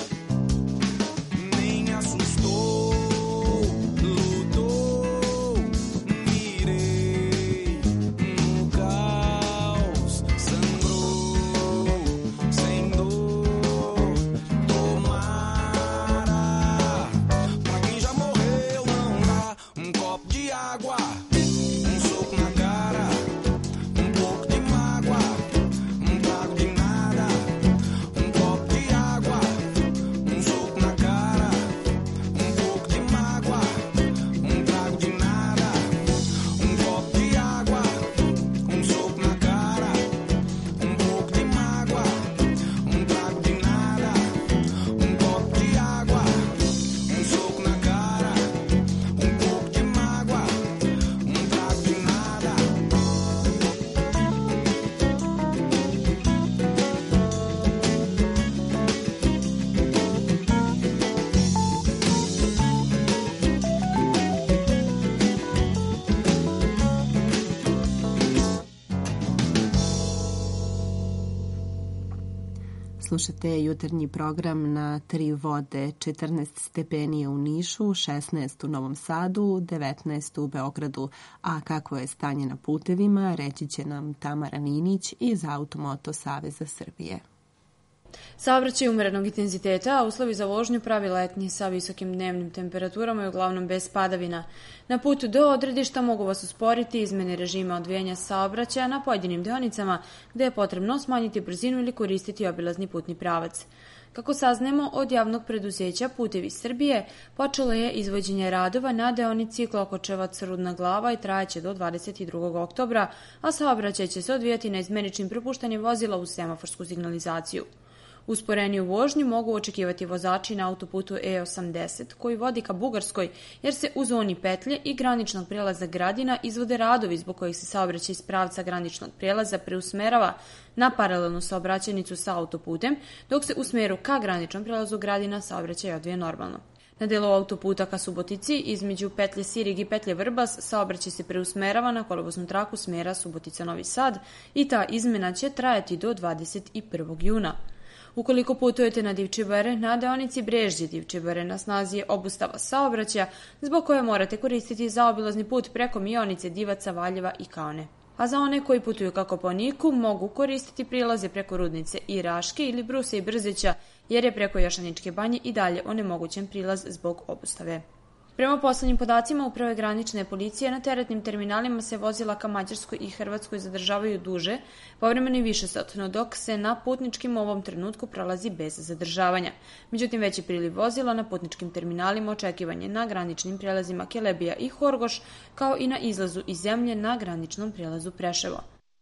Slušate jutarnji program na Tri vode, četrnaest stepeni u Nišu, šesnaest u Novom Sadu, devetnaest u Beogradu. A kako je stanje na putevima, reći će nam Tamara Ninić iz Automoto Saveza Srbije. Saobraćaj umerenog intenziteta, a uslovi za vožnju pravi letnji sa visokim dnevnim temperaturama i uglavnom bez padavina. Na putu do odredišta mogu vas usporiti izmene režima odvijanja saobraćaja na pojedinim deonicama gde je potrebno smanjiti brzinu ili koristiti obilazni putni pravac. Kako saznemo od javnog preduzeća Putevi Srbije, počelo je izvođenje radova na deonici Klokočevac-Rudna Glava i trajaće do dvadeset drugog oktobra, a saobraćaj će se odvijati na izmeničnim prepuštanjem vozila uz semaforsku signalizaciju. Usporeniju vožnju mogu očekivati vozači na autoputu E osamdeset koji vodi ka Bugarskoj, jer se u zoni petlje i graničnog prijelaza Gradina izvode radovi zbog kojih se saobraćaj iz pravca graničnog prijelaza preusmerava na paralelnu saobraćajnicu sa autoputem, dok se u smeru ka graničnom prijelazu Gradina saobraćaj odvije normalno. Na delu autoputa ka Subotici, između petlje Sirig i petlje Vrbas, saobraćaj se preusmerava na kolovoznu traku smera Subotica-Novi Sad i ta izmena će trajati do dvadeset prvog juna. Ukoliko putujete na Divčibare, na deonici Brežđe-Divčibare na snazi je obustava saobraćaja, zbog koje morate koristiti zaobilazni put preko Mionice, Divaca, Valjeva i Kaone. A za one koji putuju ka Kopaoniku mogu koristiti prilaze preko Rudnice i Raške ili Bruse i Brzeća, jer je preko Jošaničke banje i dalje onemogućen prilaz zbog obustave. Prema poslednjim podacima Uprave granične policije, na teretnim terminalima se vozila ka Mađarskoj i Hrvatskoj zadržavaju duže, povremeno i višesatno, dok se na putničkim u ovom trenutku prolazi bez zadržavanja. Međutim, veći priliv vozila na putničkim terminalima očekivan je na graničnim prijelazima Kelebija i Horgoš, kao i na izlazu iz zemlje na graničnom prijelazu Preševo.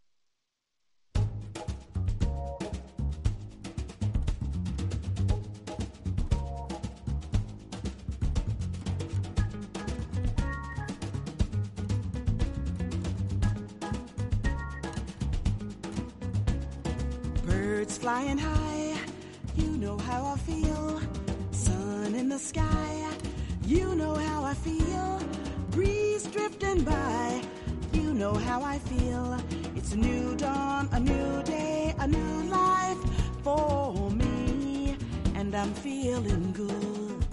Birds flying high, you know how I feel. Sun in the sky, you know how I feel. Breeze drifting by, you know how I feel. It's a new dawn, a new day, a new life for me, and I'm feeling good.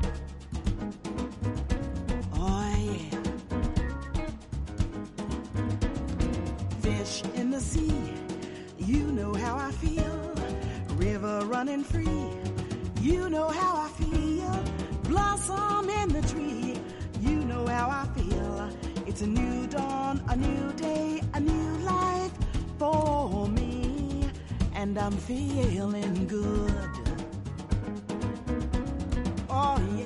Oh yeah. Fish in the sea, you know how I feel. River running free, you know how I feel. Blossom in the tree, you know how I feel. It's a new dawn, a new day, a new life for me, and I'm feeling good. Oh yeah.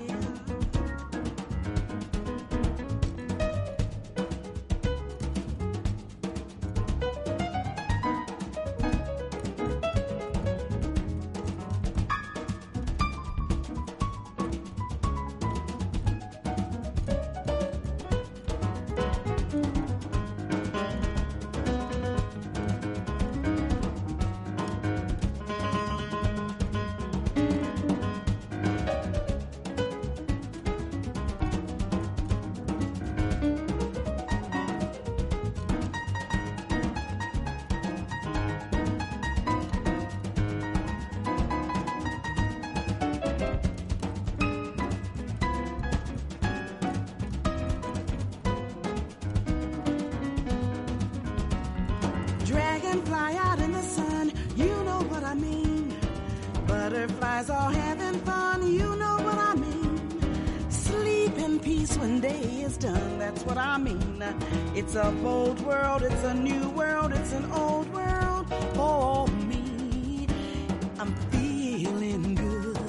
Dragonfly out in the sun, you know what I mean. Butterflies all having fun, you know what I mean. Sleep in peace when day is done, that's what I mean. It's a bold world, it's a new world, it's an old world for me. I'm feeling good.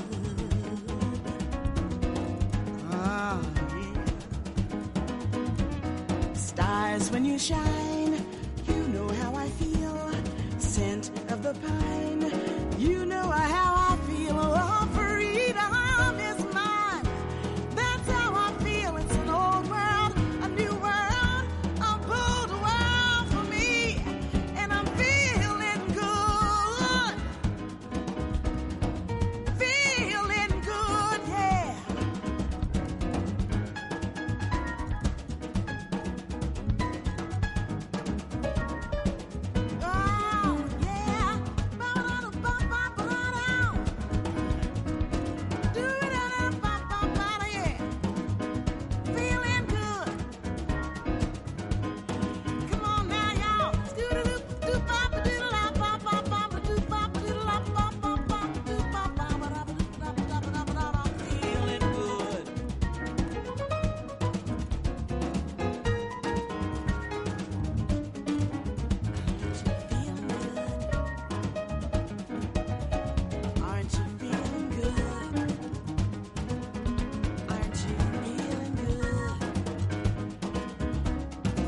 Ah, yeah. Stars when you shine, you know how I feel. Scent of the pine, you know how I feel. Oh, freedom is mine. That's how I feel. It's an old world, a new world, a bold world for me, and I'm feeling good. Feeling good, yeah.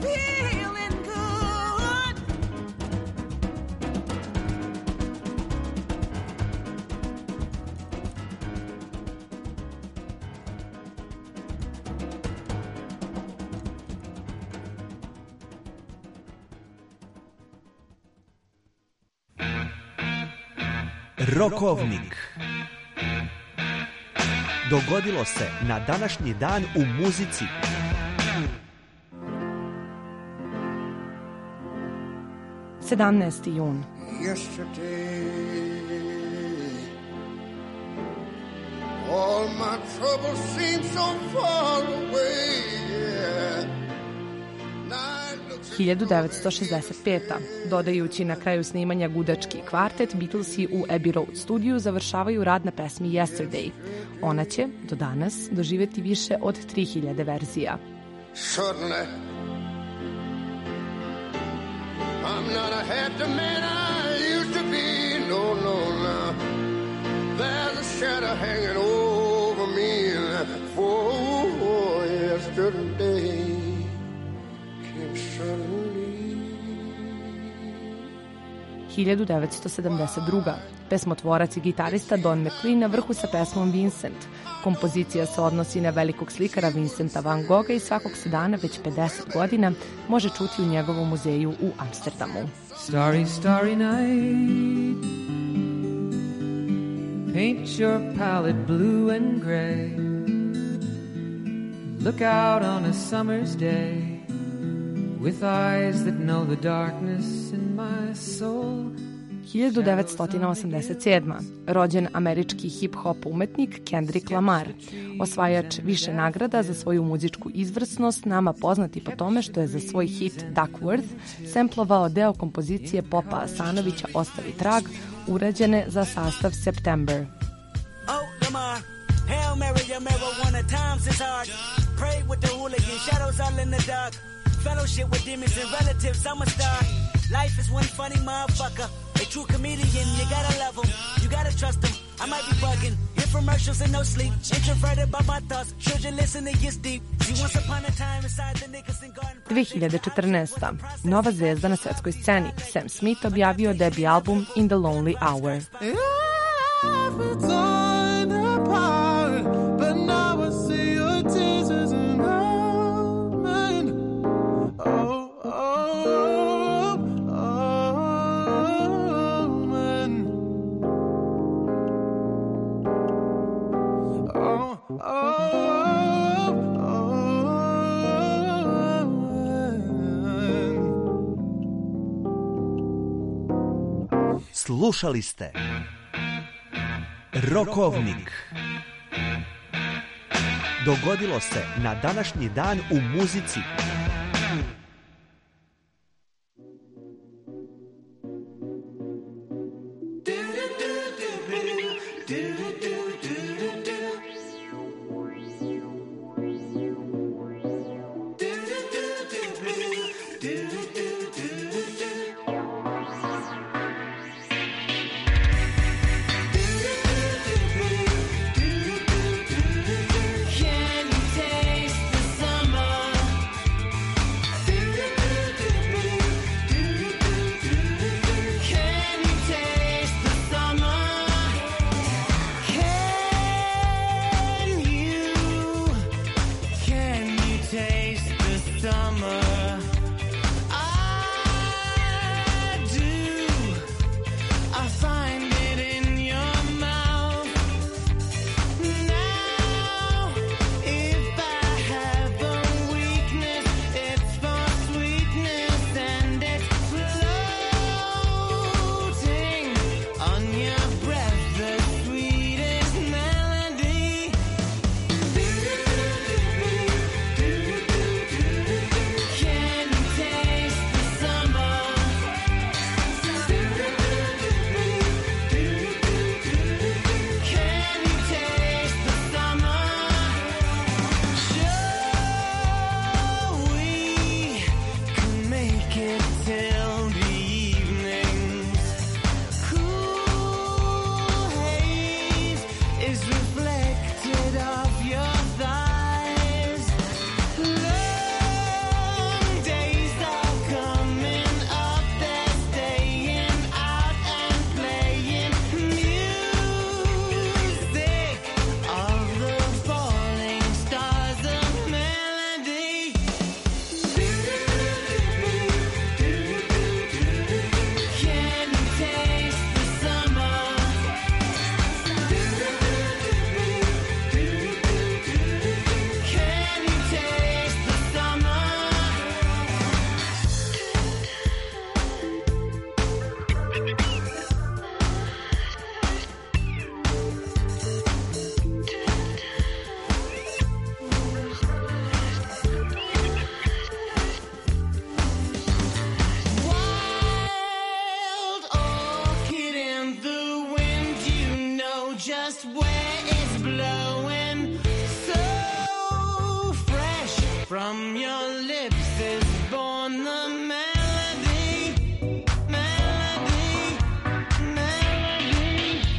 feeling good. Rokovnik. Dogodilo se na današnji dan u muzici. sedamnaesti jun. Yesterday, all my troubles seem so far away, yeah. hiljadu devetsto šezdeset peta. Dodajući na kraju snimanja gudački kvartet, Beatlesi u Abbey Road studiju završavaju rad na pesmi Yesterday. Ona će, do danas, doživjeti više od tri hiljade verzija. Suddenly, I'm not a happy man I used to be, no, no, no. There's a shadow hanging over me, for yesterday came suddenly. hiljadu devetsto sedamdeset druga. Pesmotvorac i gitarista Don McLean na vrhu sa pesmom Vincent. Kompozicija se odnosi na velikog slikara Vincenta van Gogha i svakog se dana već pedeset godina može čuti u njegovom muzeju u Amsterdamu. Starry, starry night, paint your palette blue and gray, look out on a summer's day, with eyes that know the darkness in my soul. hiljadu devetsto osamdeset sedma. Rođen američki hip-hop umetnik Kendrick Lamar, osvajač više nagrada za svoju muzičku izvrsnost, nama poznati po tome što je za svoj hit Duckworth semplovao deo kompozicije Popa Asanovića Ostavi trag, urađene za sastav September. Oh, Lamar, Hail Mary, your marijuana times is hard. Pray with the hooligan, shadows all in the dark. Fellowship with demons and relatives, I'm a star. Life is one funny motherfucker. A true comedian, you gotta love him, you gotta trust him. I might be bugging, infomercials and no sleep. Introverted by my thoughts, should you listen it gets deep. See, once upon a time inside the Nicholson Garden. dve hiljade četrnaesta. Nova zvezda na svetskoj sceni. Sam Smith objavio debi album In the Lonely Hour. But now I see your tears as an omen. Oh, oh, omen. Oh, oh, omen. Slušali ste Rokovnik. Dogodilo se na današnji dan u muzici. From your lips is born the melody, melody, melody,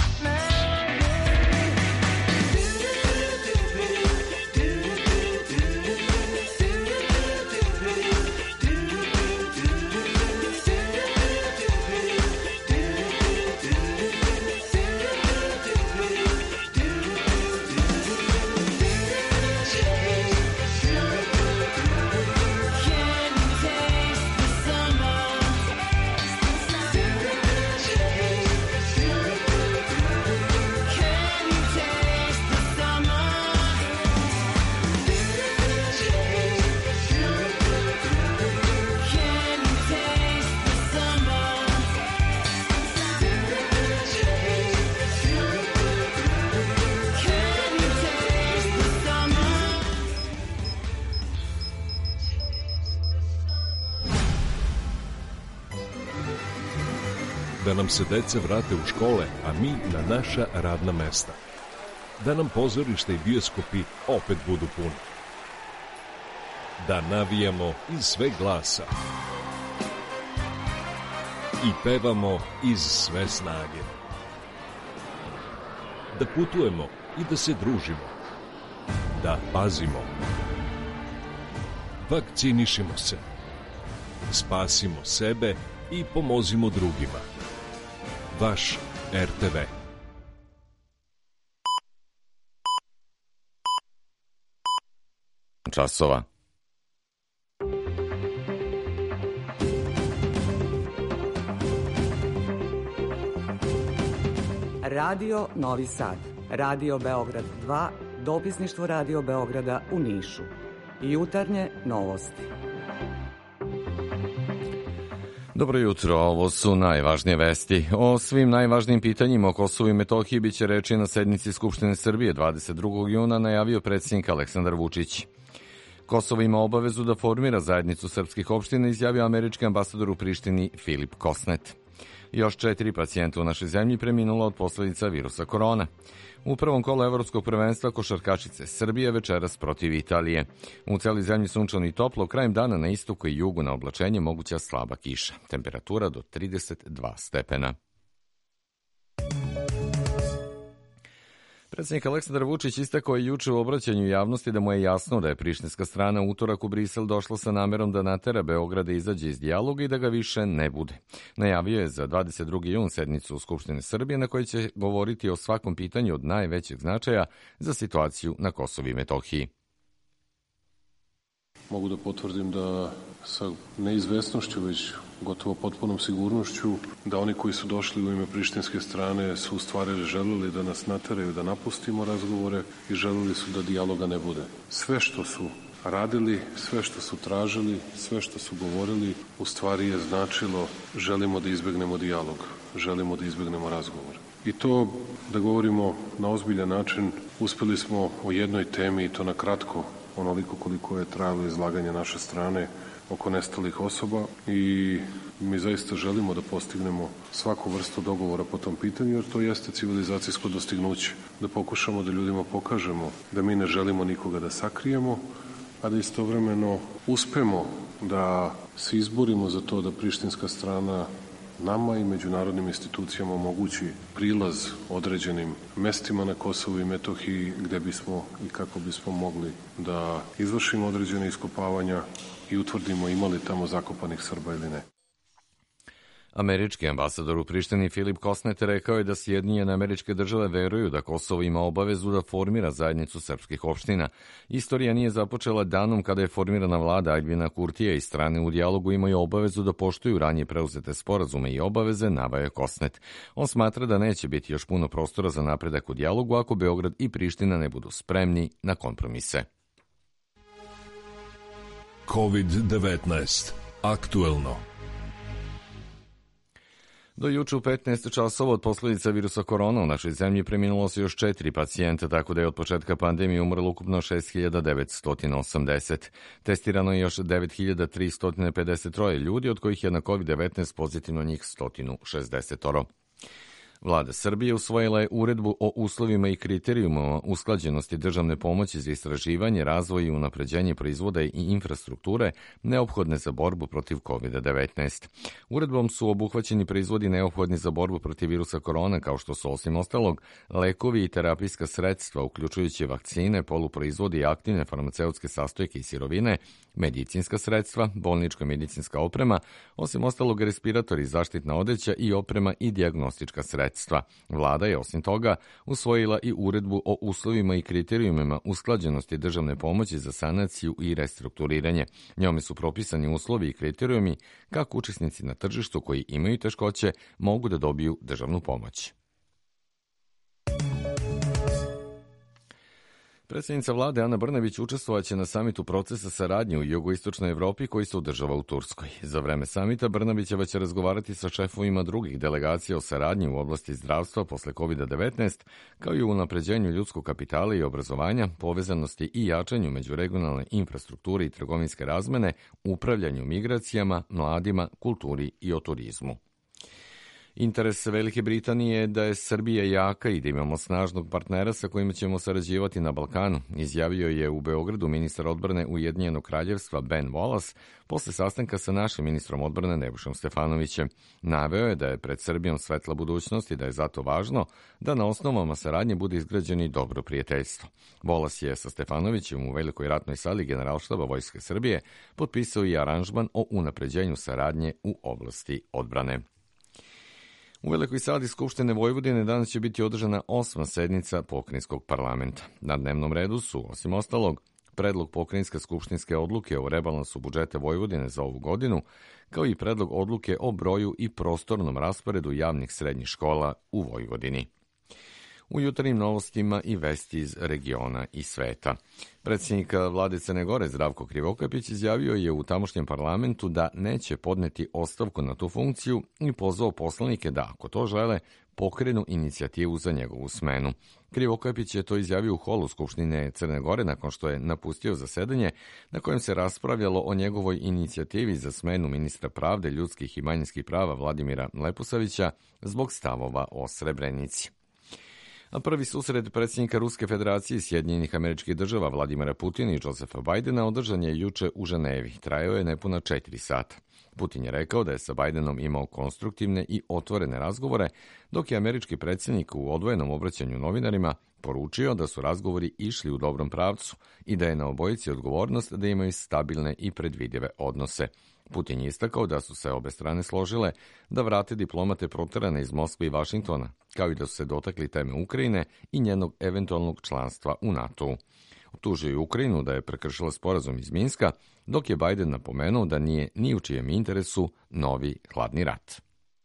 Da nam se deca vrate u škole, a mi na naša radna mesta. Da nam pozorišta i bioskopi opet budu puni. Da navijamo iz sveg glasa. I pevamo iz sve snage. Da putujemo i da se družimo. Da pazimo. Vakcinišimo se. Spasimo sebe i pomozimo drugima. Vaš R T V. Časova. Radio Novi Sad, Radio Beograd dva, dopisništvo Radio Beograda u Nišu. Jutarnje novosti. Dobro jutro, ovo su najvažnije vesti. O svim najvažnijim pitanjima o Kosovu i Metohiji biće reči na sednici Skupštine Srbije dvadeset drugog juna, najavio predsjednik Aleksandar Vučić. Kosovo ima obavezu da formira zajednicu srpskih opština, izjavio američki ambasador u Prištini Filip Kosnet. Još četiri pacijenta u našoj zemlji preminulo od posledica virusa korona. U prvom kolu evropskog prvenstva košarkašice Srbije večeras protiv Italije. U celoj zemlji sunčano i toplo, krajem dana na istoku i jugu na oblačenje moguća slaba kiša. Temperatura do trideset dva stepena. Predsjednik Aleksandar Vučić istakao je juče u obraćanju javnosti da mu je jasno da je prištinska strana utorak u Brisel došla sa namerom da natera Beograd da izađe iz dijaloga i da ga više ne bude. Najavio je za dvadeset drugi jun sednicu u Skupštine Srbije na kojoj će govoriti o svakom pitanju od najvećeg značaja za situaciju na Kosovu i Metohiji. Mogu da potvrdim da sa neizvesnošću, već gotovo potpunom sigurnošću, da oni koji su došli u ime prištinske strane su u stvari želeli da nas nateraju da napustimo razgovore i želeli su da dijaloga ne bude. Sve što su radili, sve što su tražili, sve što su govorili, u stvari je značilo želimo da izbegnemo dijalog, želimo da izbegnemo razgovor. I to, da govorimo na ozbiljan način, uspeli smo o jednoj temi, i to na kratko, onoliko koliko je trajalo izlaganje naše strane, oko nestalih osoba, i mi zaista želimo da postignemo svaku vrstu dogovora po tom pitanju, jer to jeste civilizacijsko dostignuće. Da pokušamo da ljudima pokažemo da mi ne želimo nikoga da sakrijemo, a da istovremeno uspemo da se izborimo za to da prištinska strana nama i međunarodnim institucijama omogući prilaz određenim mestima na Kosovu i Metohiji gde bismo i kako bismo mogli da izvršimo određene iskopavanja i utvrdimo imali tamo zakopanih Srba ili ne. Američki ambasador u Prištini Filip Kosnet rekao je da Sjedinjene Američke Države veruju da Kosovo ima obavezu da formira zajednicu srpskih opština. Istorija nije započela danom kada je formirana vlada Aljbina Kurtija i strane u dijalogu imaju obavezu da poštuju ranije preuzete sporazume i obaveze, naveo Kosnet. On smatra da neće biti još puno prostora za napredak u dijalogu ako Beograd i Priština ne budu spremni na kompromise. kovid devetnaest. Aktuelno. Do juče u petnaest časova od posljedica virusa korona u našoj zemlji preminulo se još četiri pacijenta, tako da je od početka pandemije umrlo ukupno šest hiljada devetsto osamdeset. Testirano je još devet hiljada tristo pedeset tri ljudi, od kojih je na kovid devetnaest pozitivno njih sto šezdeset. Vlada Srbije usvojila je uredbu o uslovima i kriterijumima usklađenosti državne pomoći za istraživanje, razvoj i unapređenje proizvoda i infrastrukture neophodne za borbu protiv kovid devetnaest. Uredbom su obuhvaćeni proizvodi neophodni za borbu protiv virusa korona, kao što su osim ostalog lekovi i terapijska sredstva, uključujući vakcine, poluproizvodi i aktivne farmaceutske sastojke i sirovine, medicinska sredstva, bolnička medicinska oprema, osim ostalog respiratori, zaštitna odeća i oprema i dijagnostička sredstva. Vlada je osim toga usvojila i uredbu o uslovima i kriterijumima usklađenosti državne pomoći za sanaciju i restrukturiranje. Njome su propisani uslovi i kriterijumi kako učesnici na tržištu koji imaju teškoće mogu da dobiju državnu pomoć. Predsjednica vlade Ana Brnabić učestvovaće na samitu procesa saradnje u jugoistočnoj Evropi koji se održava u Turskoj. Za vreme samita Brnabićeva će razgovarati sa šefovima drugih delegacija o saradnji u oblasti zdravstva posle kovid devetnaest, kao i u unapređenju ljudskog kapitala i obrazovanja, povezanosti i jačanju međuregionalne infrastrukture i trgovinske razmene, upravljanju migracijama, mladima, kulturi i o turizmu. Interes Velike Britanije je da je Srbija jaka i da imamo snažnog partnera sa kojima ćemo sarađivati na Balkanu, izjavio je u Beogradu ministar odbrane Ujedinjenog kraljevstva Ben Wallace posle sastanka sa našim ministrom odbrane Nebojšom Stefanovićem. Naveo je da je pred Srbijom svetla budućnost i da je zato važno da na osnovama saradnje bude izgrađeno i dobro prijateljstvo. Wallace je sa Stefanovićem u Velikoj ratnoj sali Generalštaba Vojske Srbije potpisao i aranžman o unapređenju saradnje u oblasti odbrane. U Velikoj sali Skupštine Vojvodine danas će biti održana osma sednica pokrajinskog parlamenta. Na dnevnom redu su, osim ostalog, predlog pokrajinske skupštinske odluke o rebalansu budžeta Vojvodine za ovu godinu, kao i predlog odluke o broju i prostornom rasporedu javnih srednjih škola u Vojvodini. U jutarnjim novostima i vesti iz regiona i sveta. Predsjednik vlade Crne Gore Zdravko Krivokapić izjavio je u tamošnjem parlamentu da neće podneti ostavku na tu funkciju i pozvao poslanike da, ako to žele, pokrenu inicijativu za njegovu smenu. Krivokapić je to izjavio u holu Skupštine Crne Gore nakon što je napustio zasedanje na kojem se raspravljalo o njegovoj inicijativi za smenu ministra pravde, ljudskih i manjinskih prava Vladimira Lepusavića zbog stavova o Srebrenici. A prvi susret predsjednika Ruske federacije i Sjedinjenih Američkih Država Vladimira Putina i Josefa Bajdena održan je juče u Ženevi. Trajao je nepuna četiri sata. Putin je rekao da je sa Bajdenom imao konstruktivne i otvorene razgovore, dok je američki predsjednik u odvojenom obraćanju novinarima poručio da su razgovori išli u dobrom pravcu i da je na obojici odgovornost da imaju stabilne i predvidive odnose. Putin je istakao da su se obe strane složile da vrate diplomate proterane iz Moskve i Vašingtona, kao i da su se dotakli teme Ukrajine i njenog eventualnog članstva u NATO-u. Optužio je Ukrajinu da je prekršila sporazum iz Minska, dok je Bajden napomenuo da nije ni u čijem interesu novi hladni rat.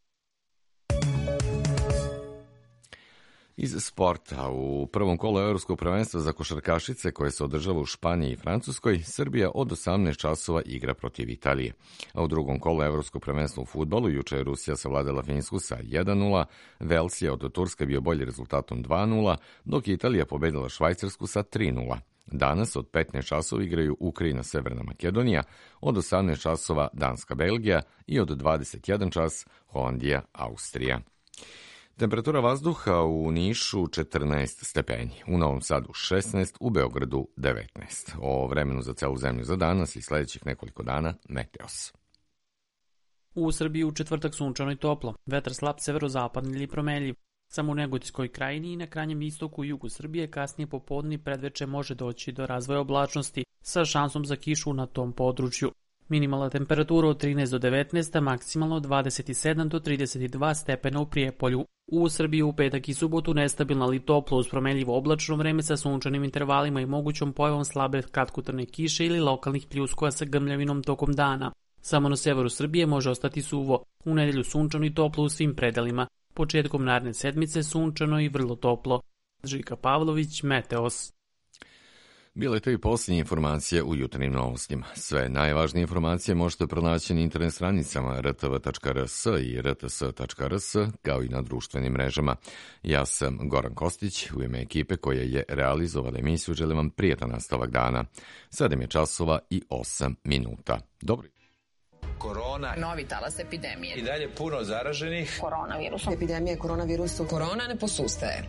Iz sporta, u prvom kolu Evropskog prvenstva za košarkašice koje se održava u Španiji i Francuskoj, Srbija od osamnaest časova igra protiv Italije. A u drugom kolu Evropskog prvenstva u fudbalu juče je Rusija savladala Finsku sa jedan nula, Vels je od Turske bio bolji rezultatom dva nula, dok je Italija pobedila Švajcarsku sa tri nula. Danas od petnaest časova igraju Ukrajina, Severna Makedonija, od osamnaest časova Danska, Belgija i od dvadeset jedan čas Holandija, Austrija. Temperatura vazduha u Nišu četrnaest stepeni, u Novom Sadu šesnaest, u Beogradu devetnaest. O vremenu za celu zemlju za danas i sledećih nekoliko dana Meteos. U Srbiji u četvrtak sunčano i toplo, vetar slab severozapadni ili promenljiv. Samo u Negotinskoj krajini i na krajnjem istoku i jugu Srbije kasnije popodne i predveče može doći do razvoja oblačnosti sa šansom za kišu na tom području. Minimalna temperatura od trinaest do devetnaest, a maksimalno od dvadeset sedam do trideset dva stepena u Prijepolju. U Srbiji u petak i subotu nestabilno ali toplo uz promenljivo oblačno vreme sa sunčanim intervalima i mogućom pojavom slabe kratkotrajne kiše ili lokalnih pljuskova sa grmljavinom tokom dana. Samo na severu Srbije može ostati suvo. U nedelju sunčano i toplo u svim predelima. Početkom naredne sedmice sunčano i vrlo toplo. Žika Pavlović, Meteos. Bile je to i posljednje informacije u jutarnjim novostima. Sve najvažnije informacije možete pronaći na internet stranicama r t v tačka r s i r t s tačka r s, kao i na društvenim mrežama. Ja sam Goran Kostić, u ime ekipe koja je realizovala emisiju želim vam prijetan nastavak dana. sedam je časova i osam minuta. Dobro. korona. Novi talas epidemije. I dalje puno zaraženih. Koronavirusom. Epidemija koronavirusu. Korona ne posustaje.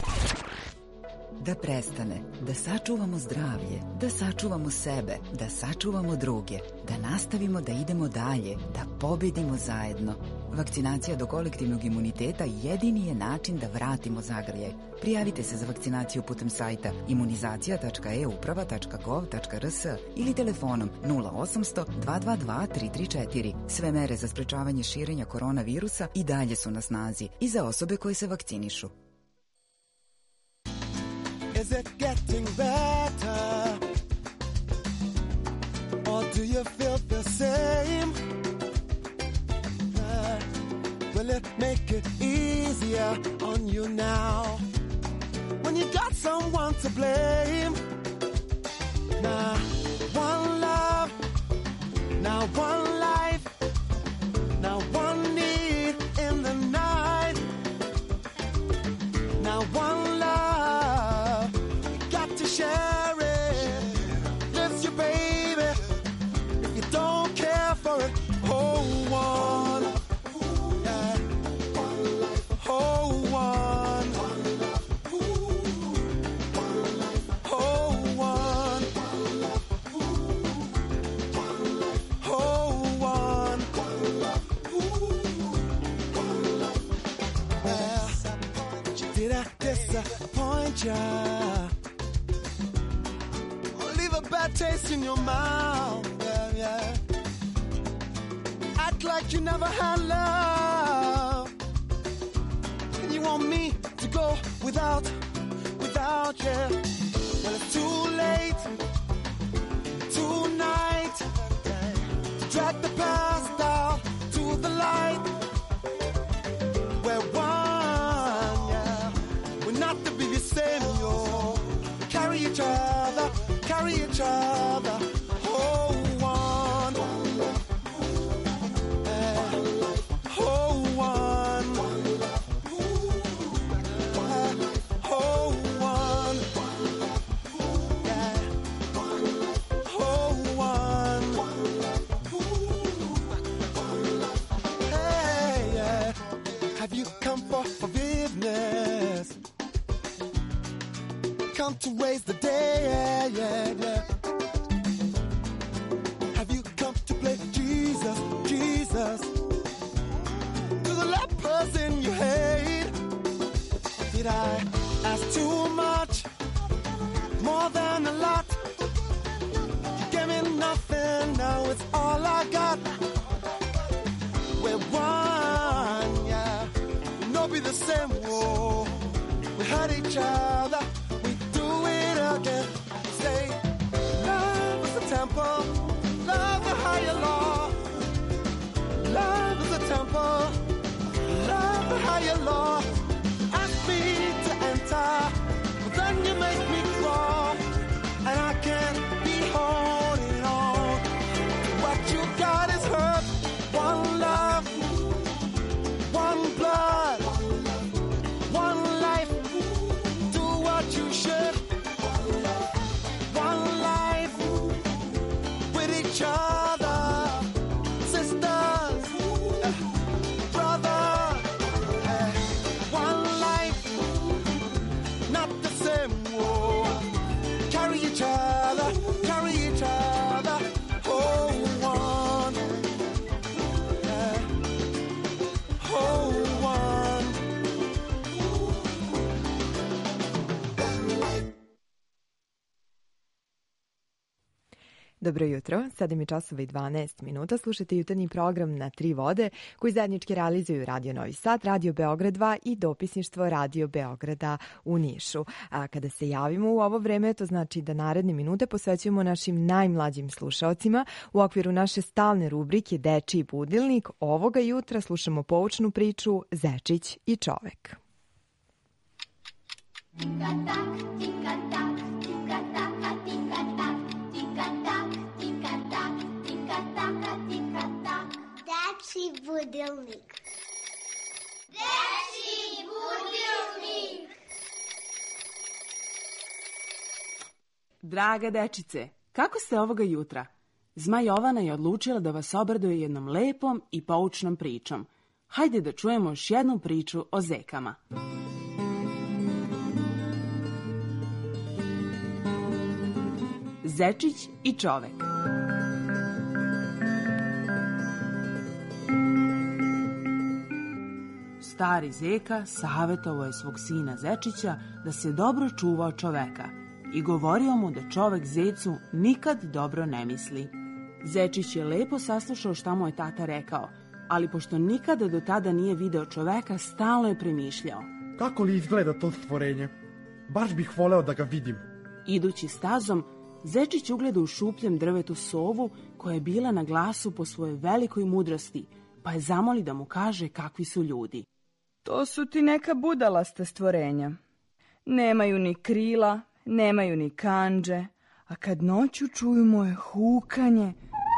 Da prestane, da sačuvamo zdravlje, da sačuvamo sebe, da sačuvamo druge, da nastavimo da idemo dalje, da pobedimo zajedno. Vakcinacija do kolektivnog imuniteta jedini je način da vratimo zagrljaj. Prijavite se za vakcinaciju putem sajta imunizacija tačka e uprava tačka gov tačka r s ili telefonom nula osamsto dva dva dva tri tri četiri. Sve mere za sprečavanje širenja koronavirusa i dalje su na snazi i za osobe koje se vakcinišu. Is it getting better? Or do you feel the same? Uh, will it make it easier on you now? When you got someone to blame? Now, one love, now one life, now one need in the night, now one love, you got to share it, lives you baby, if you don't care for it, hold one, yeah, hold one, hold one, hold one, yeah. Did I disappoint ya? Or leave a bad taste in your mouth? Yeah, yeah. Act like you never had love. And you want me to go without, without you. Well, it's too late tonight to drag the past out to the light. We're one, yeah. We're not to be the same, yo. Carry each other, carry each other. Oh, one. Eh, oh, one. Eh, oh, one. Yeah. Oh, one. Hey, yeah. Have you come for forgiveness? Come to raise the day, yeah, yeah, yeah. Have you come to play Jesus, Jesus? To the lepers in your hate? Did I ask too much? More than a lot? You gave me nothing, now it's all I got. We're one, yeah. We'll not be the same, whoa. We hurt each other, we do it again. Say, love is a temple, love the higher law. Love is a temple, love the higher law. Ask me to enter, but then you make me crawl. And I can't be holding on to what you got is hurt. One love, one blood, one life. Do what you should. One life with each other, sisters, eh, brothers. eh, One life, not the same. Whoa. Carry each other, carry each other. Oh, one. eh, Oh, one. Dobro jutro, sedam je časova i dvanaest minuta. Slušate jutarnji program Na tri vode koji zajednički realizuju Radio Novi Sad, Radio Beograd dva i dopisništvo Radio Beograda u Nišu. A kada se javimo u ovo vreme, to znači da naredne minute posvećujemo našim najmlađim slušaocima. U okviru naše stalne rubrike Dečiji budilnik ovoga jutra slušamo poučnu priču Zečić i čovek. Tika-tak, tika-tak, tika-taka, tika-tak, tika-tak, tika-tak, tika-taka, tika-tak. Dečiji budilnik. Dečiji budilnik. Draga dečice, kako ste ovoga jutra? Zma Jovana je odlučila da vas obraduje jednom lepom i poučnom pričom. Hajde da čujemo još jednu priču o zekama. Zečić i čovek. Stari zeka savetovao je svog sina Zečića da se dobro čuva od čoveka i govorio mu da čovek zecu nikad dobro ne misli. Zečić je lepo saslušao šta mu je tata rekao, ali pošto nikada do tada nije video čoveka, stalno je premišljao. Kako li izgleda to stvorenje? Baš bih voleo da ga vidim. Idući stazom, Zečić ugleda u šupljem drvetu sovu koja je bila na glasu po svojoj velikoj mudrosti, pa je zamoli da mu kaže kakvi su ljudi. To su ti neka budalasta stvorenja. Nemaju ni krila, nemaju ni kandže, a kad noću čuju moje hukanje,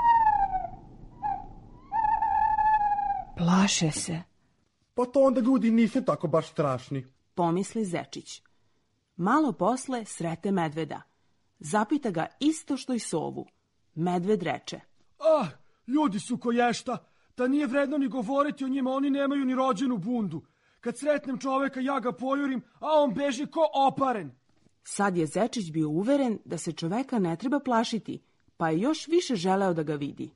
plaše se. Pa to onda ljudi nisu tako baš strašni, pomisli Zečić. Malo posle srete medveda. Zapita ga isto što i sovu. Medved reče: Ah, ljudi su koješta, da nije vredno ni govoriti o njima, oni nemaju ni rođenu bundu. Kad sretnem čoveka, ja ga pojurim, a on beži ko oparen. Sad je Zečić bio uveren da se čoveka ne treba plašiti, pa je još više želeo da ga vidi.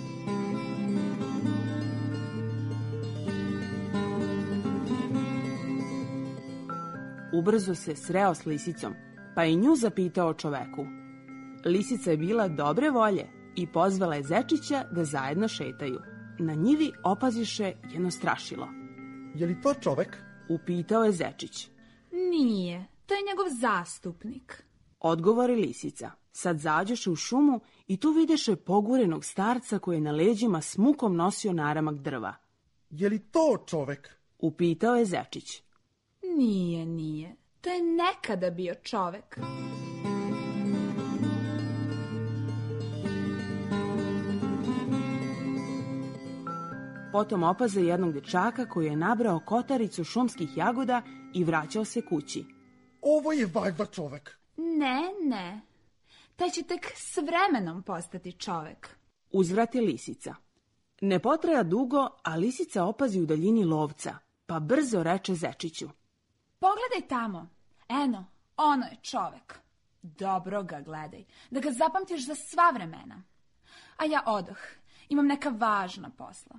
Ubrzo se sreo s lisicom, pa i nju zapitao o čoveku. Lisica je bila dobre volje i pozvala je Zečića da zajedno šetaju. Na njivi opaziše jedno strašilo. Je li to čovek? Upitao je Zečić. Nije, to je njegov zastupnik. Odgovori lisica. Sad zađoše u šumu i tu videše pogurenog starca koji je na leđima s mukom nosio naramak drva. Je li to čovek? Upitao je Zečić. Nije, nije. To je nekada bio čovek. Potom opaze jednog dečaka koji je nabrao kotaricu šumskih jagoda i vraćao se kući. Ovo je valjda čovek. Ne, ne. Taj će tek s vremenom postati čovek. Uzvrati lisica. Ne potraja dugo, a lisica opazi u daljini lovca, pa brzo reče Zečiću. Pogledaj tamo. Eno, ono je čovek. Dobro ga gledaj, da ga zapamtiš za sva vremena. A ja odoh, imam neka važna posla.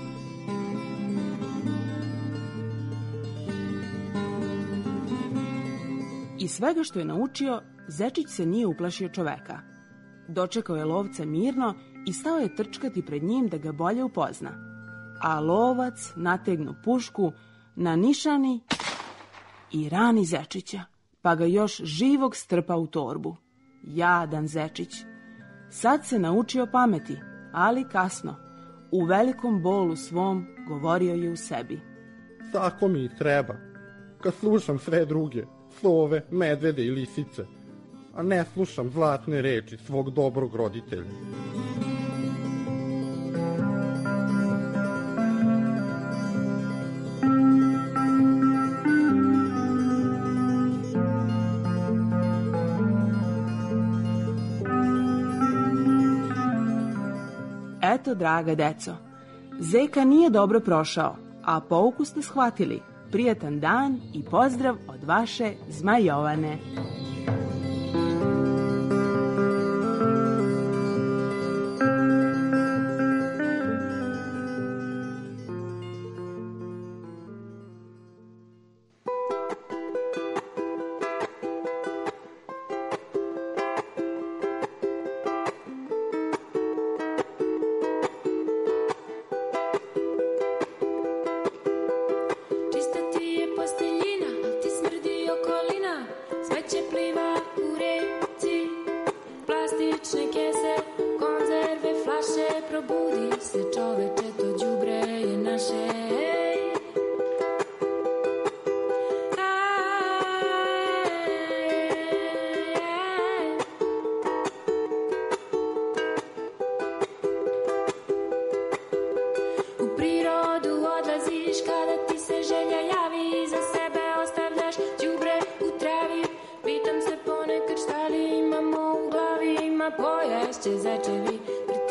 Iz svega što je naučio, Zečić se nije uplašio čoveka. Dočekao je lovca mirno i stao je trčkati pred njim da ga bolje upozna. A lovac nategnu pušku na nišani i rani Zečića, pa ga još živog strpa u torbu. Jadan Zečić. Sad se naučio pameti, ali kasno. U velikom bolu svom govorio je u sebi. Tako mi i treba. Kad slušam sve druge, sove, medvede i lisice, a ne slušam zlatne reči svog dobrog roditelja. Eto, draga deco, zeka nije dobro prošao, a pouku ste shvatili. Prijatan dan i pozdrav od vaše Zma Jovane. Poješće zečevi,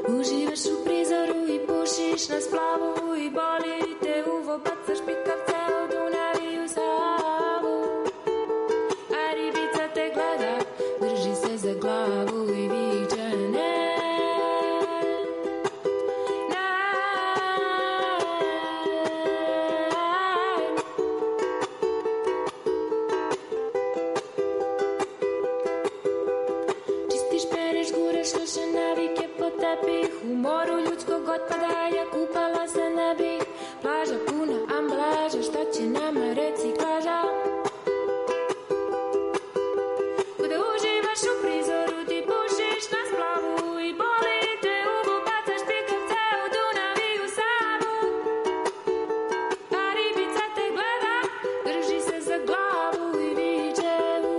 Uživaš u prizoru i pušiš na splavu i boli te uvo, bacaš pikavce u Dunav i u Savu. A ribica te gleda, drži se za glavu i viče ne. Loše navike po tepih, u moru ljudskog otpada ja kupala se ne bih. Plaža puna ambalaža, šta će nama reciklaža? Kada uživaš u prizoru ti pušiš na splavu i boli te uvo, bacaš pikavce u Dunav i u Savu. A ribica te gleda, drži se za glavu i viče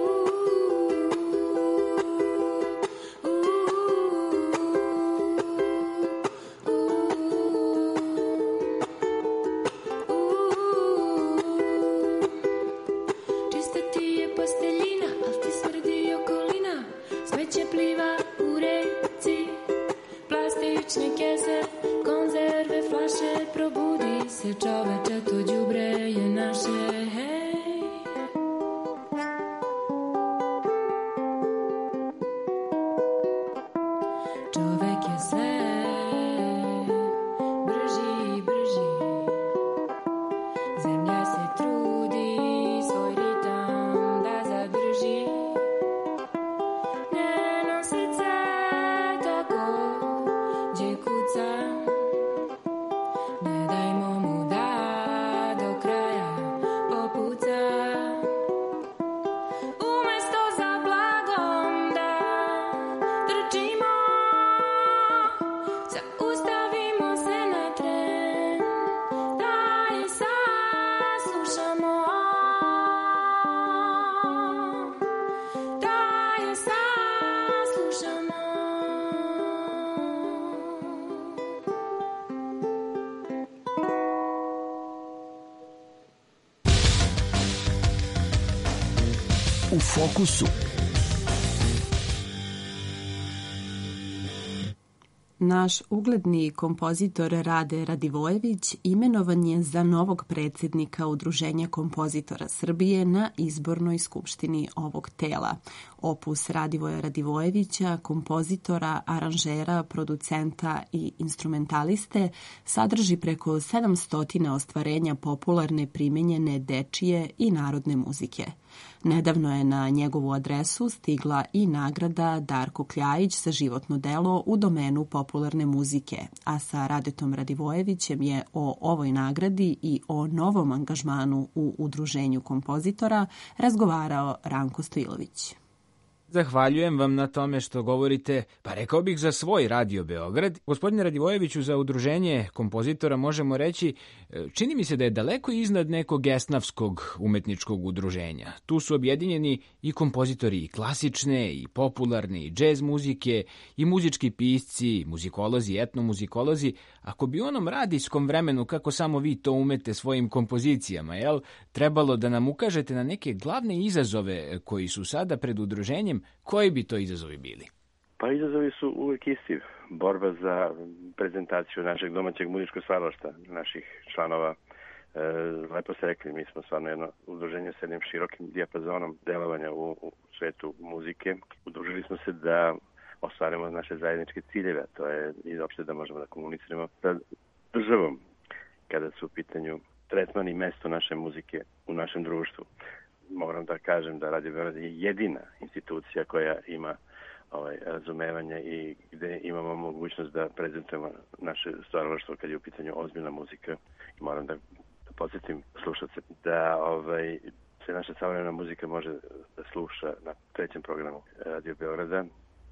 se čoveče, to đubre je naše, hej. Čovek je sve brži i brži, zemlja se trudi svoj ritam da zadrži. Njeno srce tako gdje kuca, ne dajmo mu da do kraja popuca. Umesto za blagom da trčimo, zaustavimo se na tren, da je saslušamo, da je saslušamo. U fokusu. Naš ugledni kompozitor Rade Radivojević imenovan je za novog predsjednika Udruženja kompozitora Srbije na izbornoj skupštini ovog tela. Opus Radivoja Radivojevića, kompozitora, aranžera, producenta i instrumentaliste, sadrži preko sedamsto ostvarenja popularne primenjene dečije i narodne muzike. Nedavno je na njegovu adresu stigla i nagrada Darko Kljajić za životno delo u domenu popularne muzike, a sa Radetom Radivojevićem je o ovoj nagradi i o novom angažmanu u Udruženju kompozitora razgovarao Ranko Stojilović. Zahvaljujem vam na tome što govorite, pa rekao bih za svoj Radio Beograd. Gospodine Radivojeviću, za Udruženje kompozitora možemo reći, čini mi se da je daleko iznad nekog esnavskog umetničkog udruženja. Tu su objedinjeni i kompozitori i klasične, i popularne, i džez muzike, i muzički pisci, muzikolozi, etnomuzikolozi. Ako bi u onom radijskom vremenu, kako samo vi to umete svojim kompozicijama, jel, trebalo da nam ukažete na neke glavne izazove koji su sada pred udruženjem, koji bi to izazovi bili? Pa izazovi su uvek isti. Borba za prezentaciju našeg domaćeg muzičkog stvaralaštva, naših članova. E, lepo ste rekli, mi smo stvarno jedno udruženje s jednim širokim dijapazonom delovanja u, u svetu muzike. Udružili smo se da ostvarimo naše zajedničke ciljeve, to je i uopšte da možemo da komuniciramo sa državom kada su u pitanju tretman i mesto naše muzike u našem društvu. Moram da kažem da Radio Beograd je jedina institucija koja ima ovaj, razumevanje i gde imamo mogućnost da prezentujemo naše stvaralaštvo kad je u pitanju ozbiljna muzika. I moram da, da podsjetim slušalce da ovaj, se naša savremena muzika može da sluša na trećem programu Radio Beograda.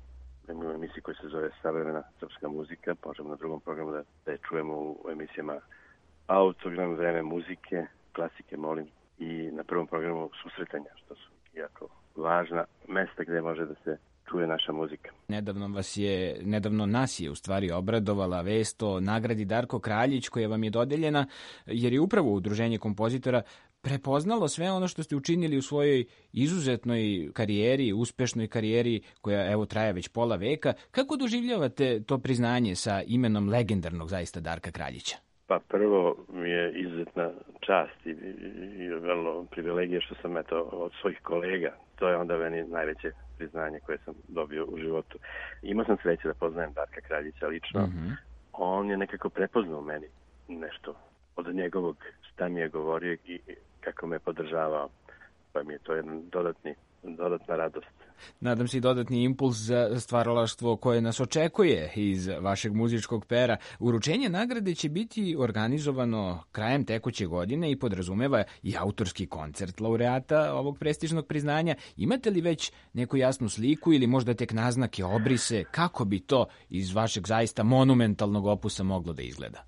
Imamo emisiju koja se zove Savremena srpska muzika. Možemo na drugom programu da, da je čujemo u emisijama Autogram, Vreme muzike, Klasike, molim. I na prvom programu Susretanja, što su jako važna mesta gde može da se čuje naša muzika. Nedavno vas je, nedavno nas je u stvari obradovala vest o nagradi Darko Kraljić koja vam je dodeljena, jer je upravo Udruženje kompozitora prepoznalo sve ono što ste učinili u svojoj izuzetnoj karijeri, uspešnoj karijeri koja evo traje već pola veka. Kako doživljavate to priznanje sa imenom legendarnog zaista Darka Kraljića? Pa prvo mi je izuzetna čast i, i vrlo privilegija što sam eto od svojih kolega. To je onda meni najveće priznanje koje sam dobio u životu. Imao sam sreće da poznajem Darka Kraljića lično. Mm-hmm. On je nekako prepoznao meni nešto od njegovog, šta mi je govorio i kako me podržavao. Pa mi je to jedan dodatni, dodatna radost. Nadam se i dodatni impuls za stvaralaštvo koje nas očekuje iz vašeg muzičkog pera. Uručenje nagrade će biti organizovano krajem tekuće godine i podrazumeva i autorski koncert laureata ovog prestižnog priznanja. Imate li već neku jasnu sliku ili možda tek naznake, obrise, kako bi to iz vašeg zaista monumentalnog opusa moglo da izgleda?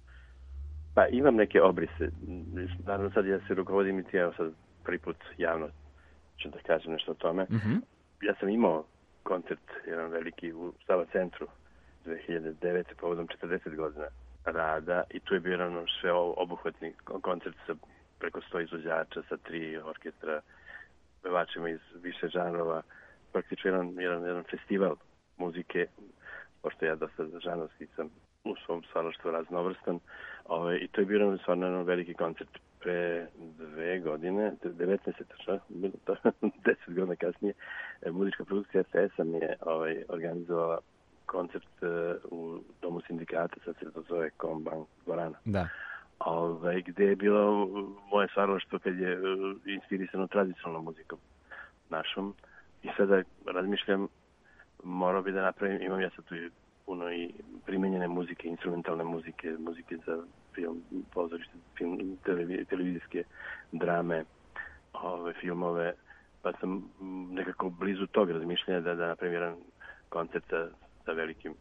Pa imam neke obrise. Naravno sad ja se rukovodim i ti evo sad prvi put javno ću da kažem nešto o tome. Mm-hmm. Ja sam imao koncert, jedan veliki u Sava centru dve hiljade devete povodom četrdeset godina rada i tu je bio jedan sve obuhvatni koncert sa preko sto izvođača, sa tri orkestra, pevačima iz više žanrova, praktično jedan, jedan, jedan festival muzike, pošto ja dosta žanrovski sam u svom stvaralaštvu raznovrstan, ovaj, i to je bio stvarno jedan veliki koncert pre dve godine, devetnaeste tačno, bilo to deset godina kasnije, muzička produkcija S S-a mi je ovaj, organizovala koncert uh, u Domu sindikata, sad se to zove Kombank dvorana. Da. Ovaj, gde je bilo moje stvaralaštvo kad je uh, inspirisano tradicionalnom muzikom našom. I sada razmišljam, morao bi da napravim, imam ja sad tu puno i primenjene muzike, instrumentalne muzike, muzike za film, pozorište, film, televi, televizijske drame, ove filmove, pa sam nekako blizu tog razmišljanja da, da napravim jedan koncert sa, sa velikim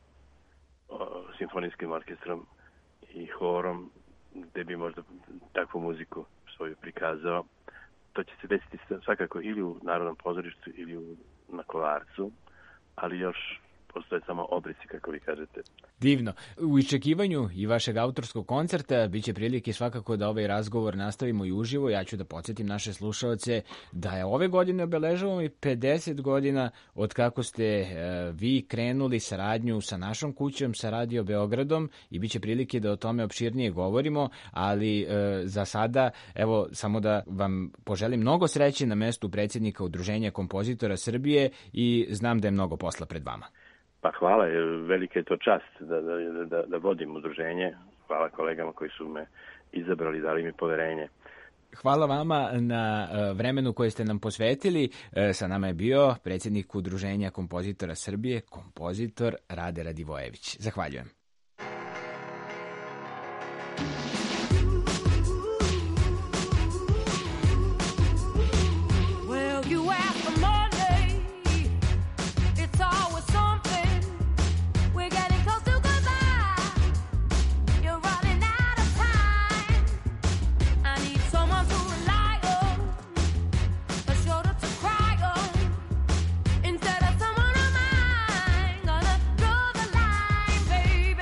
o, simfonijskim orkestrom i horom, gde bi možda takvu muziku svoju prikazao. To će se desiti svakako ili u Narodnom pozorištu ili u, na Kolarcu, ali još postoje samo obrisi, kako vi kažete. Divno. U iščekivanju i vašeg autorskog koncerta biće prilike svakako da ovaj razgovor nastavimo i uživo. Ja ću da podsjetim naše slušaoce da je ove godine obeležavamo i pedeset godina od kako ste e, vi krenuli saradnju sa našom kućom, sa Radio Beogradom, i biće prilike da o tome opširnije govorimo, ali e, za sada, evo, samo da vam poželim mnogo sreće na mestu predsjednika Udruženja kompozitora Srbije i znam da je mnogo posla pred vama. Pa hvala, velika je to čast da, da, da, da vodim udruženje. Hvala kolegama koji su me izabrali, dali mi poverenje. Hvala vama na vremenu koje ste nam posvetili. Sa nama je bio predsjednik Udruženja kompozitora Srbije, kompozitor Rade Radivojević. Zahvaljujem. Baby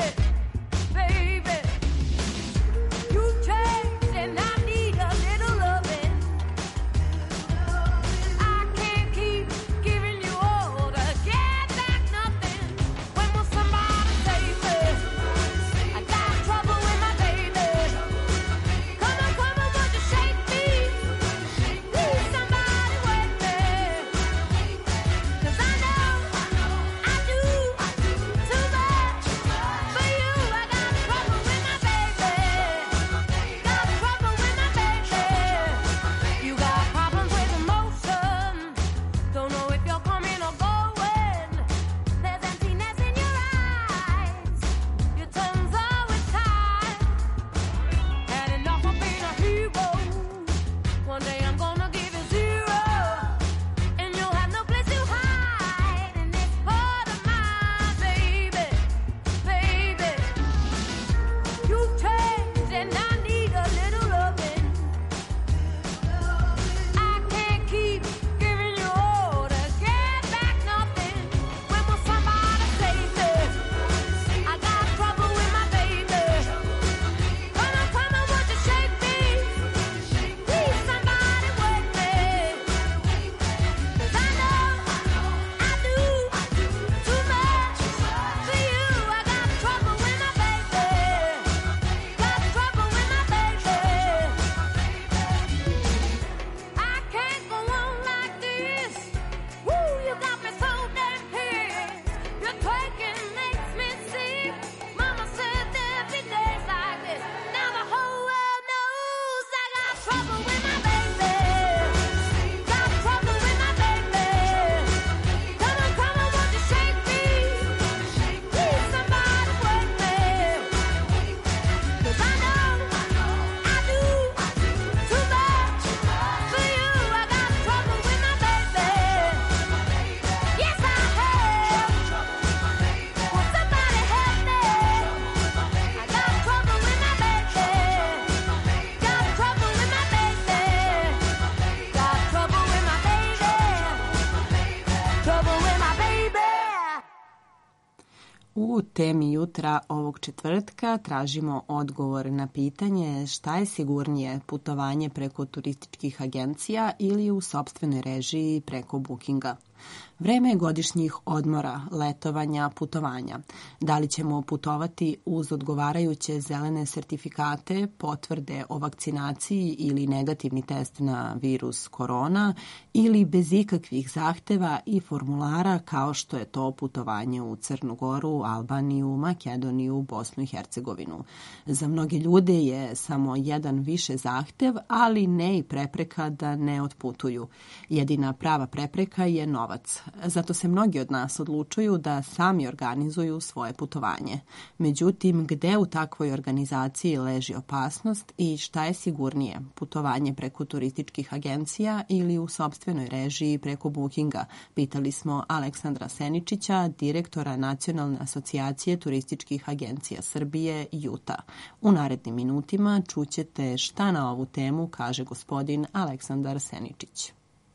U temi jutra ovog četvrtka tražimo odgovor na pitanje šta je sigurnije, putovanje preko turističkih agencija ili u sopstvenoj režiji preko Bookinga. Vreme je godišnjih odmora, letovanja, putovanja. Da li ćemo putovati uz odgovarajuće zelene sertifikate, potvrde o vakcinaciji ili negativni test na virus korona ili bez ikakvih zahteva i formulara kao što je to putovanje u Crnu Goru, Albaniju, Makedoniju, Bosnu i Hercegovinu. Za mnoge ljude je samo jedan više zahtev, ali ne i prepreka da ne otputuju. Jedina prava prepreka je novac. Zato se mnogi od nas odlučuju da sami organizuju svoje putovanje. Međutim, gde u takvoj organizaciji leži opasnost i šta je sigurnije, putovanje preko turističkih agencija ili u sopstvenoj režiji preko Bookinga? Pitali smo Aleksandra Seničića, direktora Nacionalne asocijacije turističkih agencija Srbije, Juta. U narednim minutima čućete šta na ovu temu kaže gospodin Aleksandar Seničić.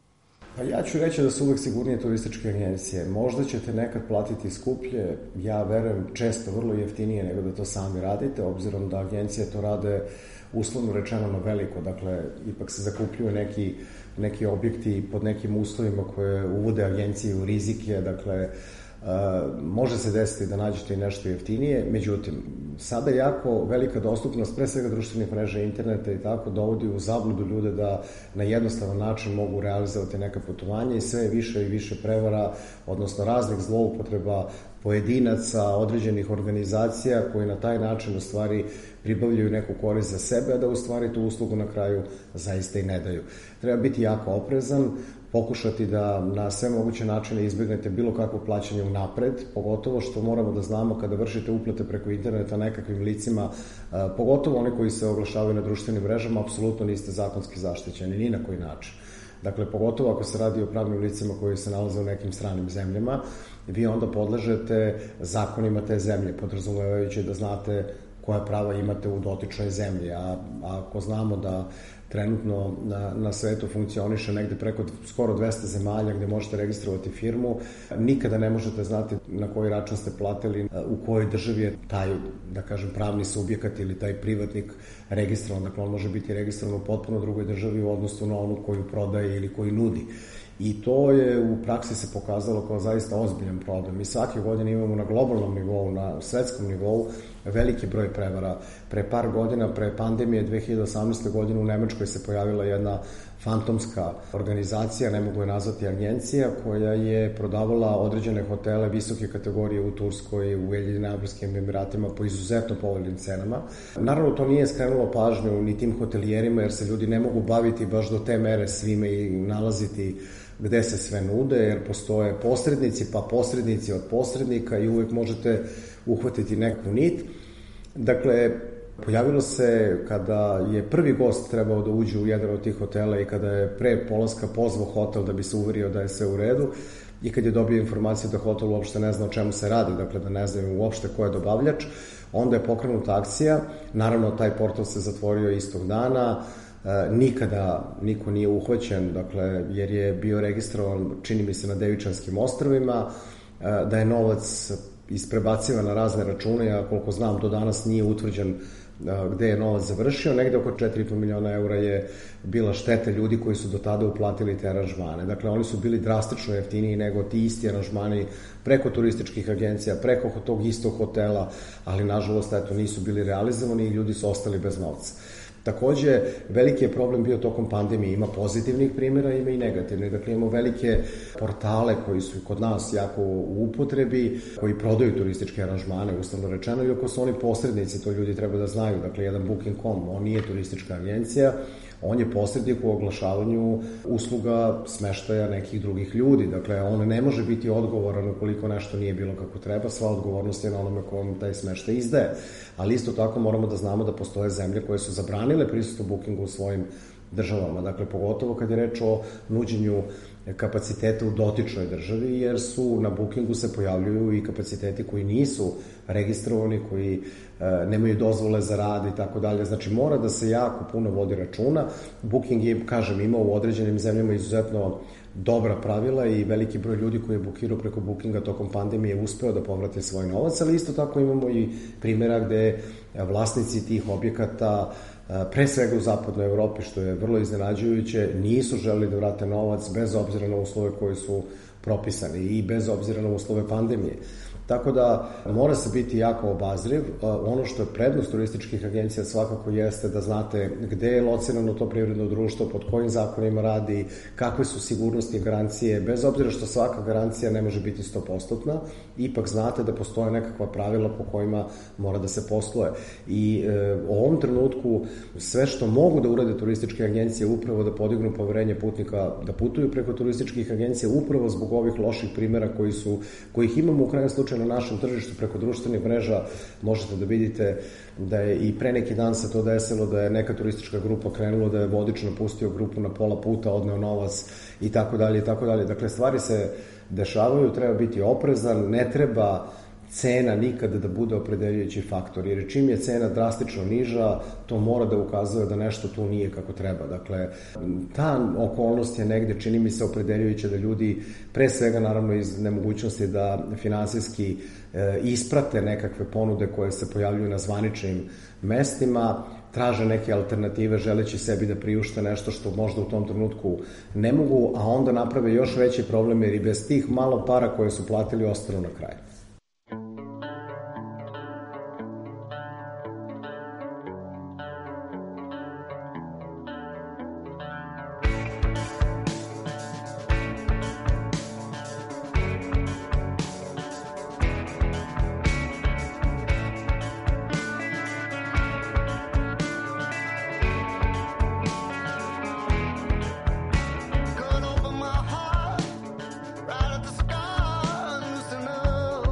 Pa ja ću reći da su uvek sigurnije turističke agencije. Možda ćete nekad platiti skuplje, ja verujem često vrlo jeftinije nego da to sami radite, obzirom da agencije to rade uslovno rečeno na veliko, dakle ipak se zakupljuju neki, neki objekti pod nekim uslovima koje uvode agencije u rizike, dakle Uh, može se desiti da nađete i nešto jeftinije, međutim, sada je jako velika dostupnost, pre svega društvenih mreža, interneta i tako, dovodi u zabludu ljude da na jednostavan način mogu realizovati neka putovanja i sve više i više prevara, odnosno raznih zloupotreba pojedinaca, određenih organizacija koji na taj način u stvari pribavljaju neku korist za sebe, a da u stvari tu uslugu na kraju zaista i ne daju. Treba biti jako oprezan, pokušati da na sve moguće načine izbjegnete bilo kakvo plaćanje unapred, pogotovo što moramo da znamo kada vršite uplate preko interneta nekakvim licima, pogotovo oni koji se oglašavaju na društvenim mrežama, apsolutno niste zakonski zaštićeni, ni na koji način. Dakle, pogotovo ako se radi o pravnim licima koji se nalaze u nekim stranim zemljama, vi onda podležete zakonima te zemlje, podrazumevajući da znate koja prava imate u dotičnoj zemlji, a, a ako znamo da trenutno na, na svetu funkcioniše negde preko skoro dvesta zemalja gde možete registrovati firmu, nikada ne možete znati na koji račun ste platili, u kojoj državi je taj, da kažem, pravni subjekat ili taj privatnik registrovan. Dakle, on može biti registrovan u potpuno drugoj državi u odnosu na onu koju prodaje ili koju nudi. I to je u praksi se pokazalo kao zaista ozbiljan problem. Mi svake godine imamo na globalnom nivou, na svetskom nivou, veliki broj prevara. Pre par godina, pre pandemije dve hiljade osamnaeste. godine u Nemačkoj se pojavila jedna fantomska organizacija, ne mogu je nazvati agencija, koja je prodavala određene hotele visoke kategorije u Turskoj, u Ujedinjenim Arapskim Emiratima po izuzetno povoljnim cenama. Naravno, to nije skrenulo pažnju ni tim hotelijerima, jer se ljudi ne mogu baviti baš do te mere svime i nalaziti gde se sve nude, jer postoje posrednici, pa posrednici od posrednika i uvek možete uhvatiti neku nit. Dakle, pojavilo se kada je prvi gost trebao da uđe u jedan od tih hotela i kada je pre polaska pozvao hotel da bi se uverio da je sve u redu i kad je dobio informaciju da hotel uopšte ne zna o čemu se radi, dakle da ne znaju uopšte ko je dobavljač, onda je pokrenuta akcija. Naravno, taj portal se zatvorio istog dana, E, nikada niko nije uhvaćen, dakle, jer je bio registrovan, čini mi se, na Devičanskim ostrvima, e, da je novac isprebacivan na razne račune, a koliko znam do danas nije utvrđen e, gde je novac završio, negde oko četiri i po miliona eura je bila šteta ljudi koji su do tada uplatili te aranžmane. Dakle, oni su bili drastično jeftiniji nego ti isti aranžmani preko turističkih agencija, preko tog istog hotela, ali nažalost, eto, nisu bili realizovani i ljudi su ostali bez novca. Takođe, veliki je problem bio tokom pandemije, ima pozitivnih primjera, ima i negativnih. Dakle, imamo velike portale koji su kod nas jako u upotrebi, koji prodaju turističke aranžmane, uslovno rečeno, iako su oni posrednici, to ljudi treba da znaju. Dakle, jedan booking dot com, on nije turistička agencija, on je posrednik u oglašavanju usluga smeštaja nekih drugih ljudi. Dakle, on ne može biti odgovoran ukoliko nešto nije bilo kako treba, sva odgovornost je na onome kom taj smeštaj izdaje. Ali isto tako moramo da znamo da postoje zemlje koje su zabranile prisustvo bookingu u svojim državama. Dakle, pogotovo kad je reč o nuđenju kapaciteta u dotičnoj državi, jer su na bookingu se pojavljuju i kapaciteti koji nisu registrovani, koji e, nemaju dozvole za rad i tako dalje. Znači, mora da se jako puno vodi računa. Booking je, kažem, imao u određenim zemljama izuzetno dobra pravila i veliki broj ljudi koji je bukirao preko Bookinga tokom pandemije uspeo da povrate svoj novac, ali isto tako imamo i primjera gde vlasnici tih objekata, pre svega u zapadnoj Evropi, što je vrlo iznenađujuće, nisu želeli da vrate novac bez obzira na uslove koji su propisani i bez obzira na uslove pandemije. Tako da mora se biti jako obazriv. Ono što je prednost turističkih agencija svakako jeste da znate gde je locirano to privredno društvo, pod kojim zakonima radi, kakve su sigurnosti i garancije, bez obzira što svaka garancija ne može biti sto posto, ipak znate da postoje nekakva pravila po kojima mora da se posluje. I e, u ovom trenutku sve što mogu da urade turističke agencije upravo da podignu poverenje putnika da putuju preko turističkih agencija upravo zbog ovih loših primjera koji su, kojih imamo u krajem slučaju na našem tržištu preko društvenih mreža. Možete da vidite da je i pre neki dan se to desilo, da je neka turistička grupa krenula da je vodič napustio grupu na pola puta, odneo novac i tako dalje i tako dalje. Dakle, stvari se dešavaju, treba biti oprezan, ne treba cena nikada da bude opredeljujući faktor, jer čim je cena drastično niža, to mora da ukazuje da nešto tu nije kako treba. Dakle, ta okolnost je negde, čini mi se, opredeljujuća da ljudi, pre svega naravno iz nemogućnosti da finansijski e, isprate nekakve ponude koje se pojavljuju na zvaničnim mestima, traže neke alternative želeći sebi da priušte nešto što možda u tom trenutku ne mogu, a onda naprave još veći problem jer i bez tih malo para koje su platili ostanu na kraju. Cut open my heart right at the scar, loosen up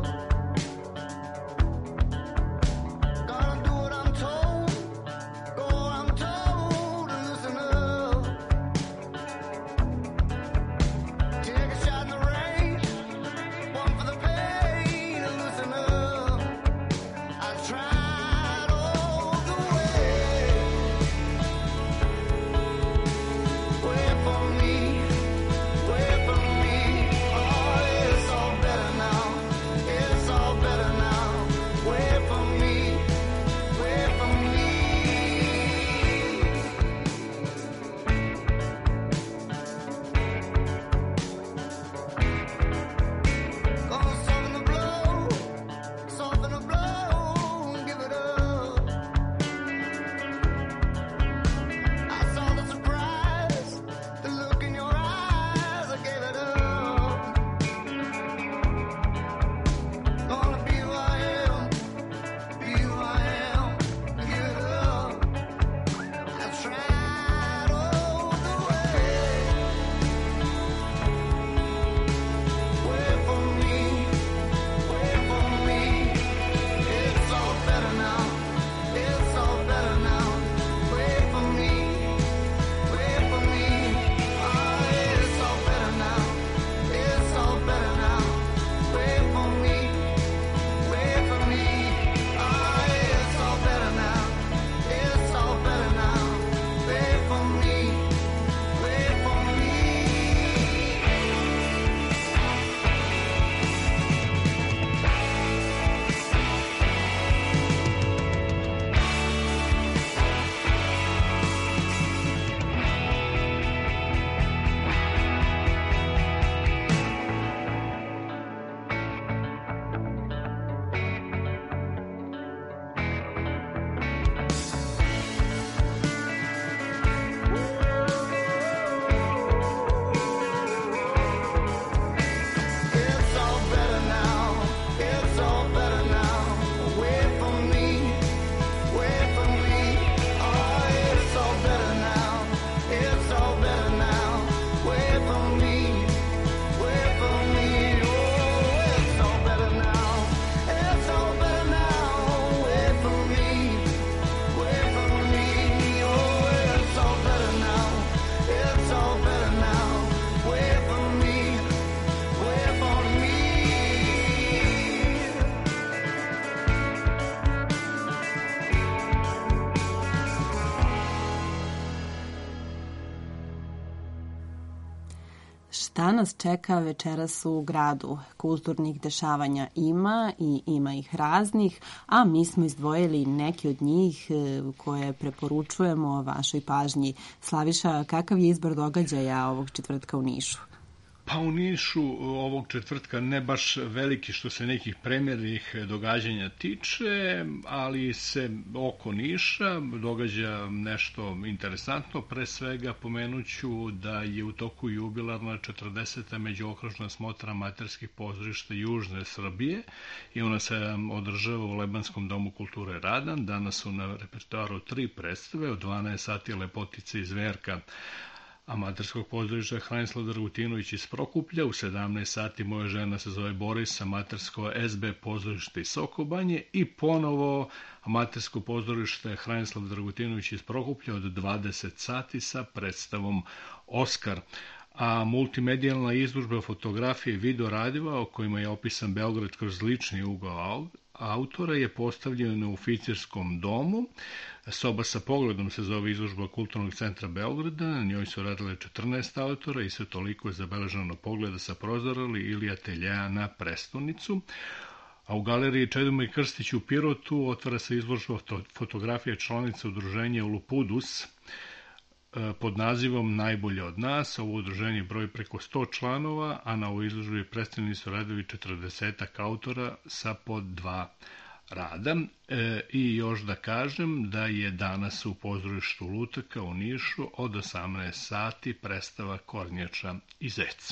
Šta nas čeka večeras u gradu? Kulturnih dešavanja ima i ima ih raznih, a mi smo izdvojili neke od njih koje preporučujemo vašoj pažnji. Slaviša, kakav je izbor događaja ovog četvrtka u Nišu? Pa u Nišu ovog četvrtka ne baš veliki što se nekih premjernih događanja tiče, ali se oko Niša događa nešto interesantno. Pre svega pomenuću da je u toku jubilarna četrdeseta međuokružna smotra amaterskih pozorišta Južne Srbije i ona se održava u Lebanskom domu kulture Radan. Danas su na repertoaru tri predstave, od dvanaest sati Lepotice i Zverka amaterskog pozorišta Hranislav Dragutinović iz Prokuplja, u sedamnaest sati Moja žena se zove Boris, amatersko S B pozorište iz Sokobanje i ponovo amatersko pozorište Hranislav Dragutinović iz Prokuplja od dvadeset sati sa predstavom Oskar. A multimedijalna izložba fotografije i video radiva o kojima je opisan Beograd kroz lični ugao autora je postavljena u Oficirskom domu. Soba sa pogledom se zove izložba Kulturnog centra Beograda, na njoj su radile četrnaest autora i sve toliko je zabeleženo pogleda sa prozora ili ateljeja na prestonicu. A u galeriji Čedomir Krstić u Pirotu otvara se izložba fotografije članica udruženja Lupudus pod nazivom Najbolje od nas. Ovo udruženje broji preko sto članova, a na ovoj izložbi predstavljeni su radovi četrdesetak autora sa po dva rada. E, I još da kažem da je danas u pozorištu Lutaka u Nišu od osamnaest sati predstava Kornjača i Zec.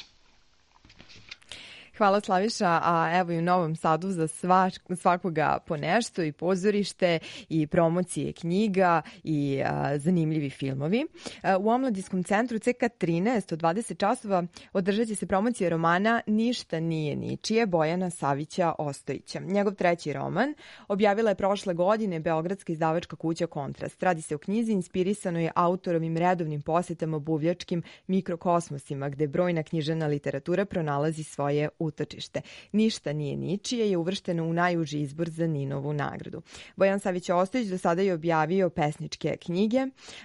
Hvala Slaviša, a evo i u Novom Sadu za sva, svakoga po nešto, i pozorište i promocije knjiga i a, zanimljivi filmovi. A, u Omladinskom centru C K trinaest od dvadeset časova održat će se promocija romana Ništa nije ničije Bojana Savića Ostojića. Njegov treći roman objavila je prošle godine beogradska izdavačka kuća Kontrast. Radi se o knjizi inspirisanoj autorovim redovnim posetama buvljačkim mikrokosmosima, gde brojna književna literatura pronalazi svoje utočište. Ništa nije ničije je uvršteno u najuži izbor za Ninovu nagradu. Bojan Savić Ostojić do sada je objavio pesničke knjige,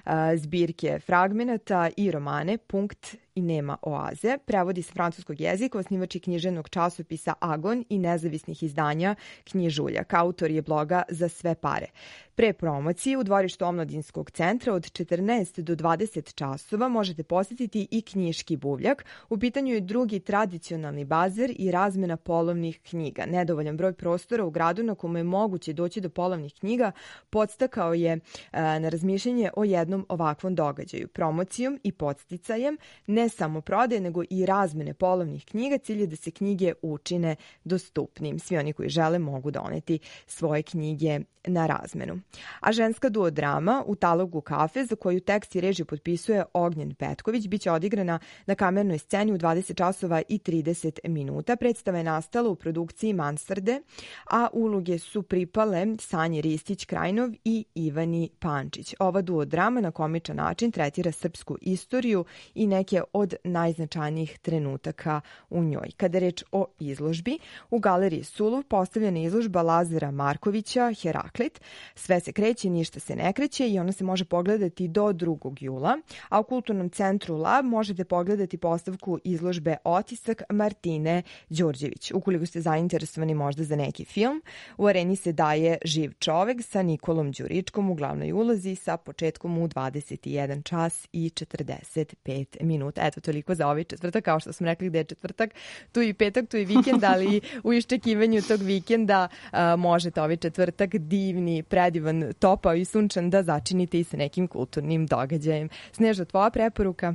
zbirke fragmenata i romane Punkt i Nema oaze. Prevodi sa francuskog jezika, osnivač je književnog časopisa Agon i nezavisnih izdanja Knjižuljak. Autor je bloga Za sve pare. Pre promocije u dvorištu Omladinskog centra od četrnaest do dvadeset časova možete posjetiti i knjiški buvljak. U pitanju je drugi tradicionalni bazar i razmena polovnih knjiga. Nedovoljan broj prostora u gradu na kome je moguće doći do polovnih knjiga podstakao je na razmišljanje o jednom ovakvom događaju. Promocijom i podsticajem ne samo prodaje, nego i razmene polovnih knjiga, cilj je da se knjige učine dostupnim. Svi oni koji žele mogu doneti svoje knjige na razmenu. A ženska duodrama U talogu kafe, za koju tekst i režiju potpisuje Ognjen Petković, biće odigrana na kamernoj sceni u dvadeset časova i trideset minuta. Predstava je nastala u produkciji Mansarde, a uloge su pripale Sanji Ristić-Krajnov i Ivani Pančić. Ova duodrama na komičan način tretira srpsku istoriju i neke od najznačajnijih trenutaka u njoj. Kada je reč o izložbi, u galeriji Suluv postavljena je izložba Lazara Markovića Heraklit. Sve se kreće, ništa se ne kreće i ona se može pogledati do drugog jula, a u Kulturnom centru Lab možete pogledati postavku izložbe Otisak Martine Đorđević. Ukoliko ste zainteresovani možda za neki film, u areni se daje Živ čovek sa Nikolom Đuričkom u glavnoj ulozi sa početkom u dvadeset jedan čas i četrdeset pet minuta. Eto, toliko za ovaj četvrtak. Kao što smo rekli gde je četvrtak, tu i petak, tu i vikend, ali u iščekivanju tog vikenda a, možete ovaj četvrtak divni, predivan, topao i sunčan da začinite i sa nekim kulturnim događajem. Sneža, tvoja preporuka?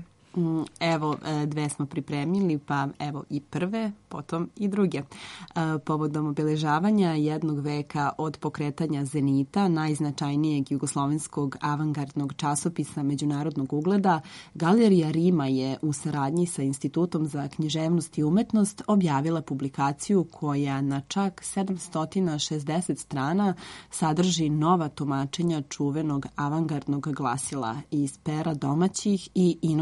Evo, dve smo pripremili, pa evo i prve, potom i druge. Povodom obeležavanja jednog veka od pokretanja Zenita, najznačajnijeg jugoslovenskog avangardnog časopisa međunarodnog ugleda, Galerija Rima je u saradnji sa Institutom za književnost i umetnost objavila publikaciju koja na čak sedamsto šezdeset strana sadrži nova tumačenja čuvenog avangardnog glasila iz pera domaćih i inostranih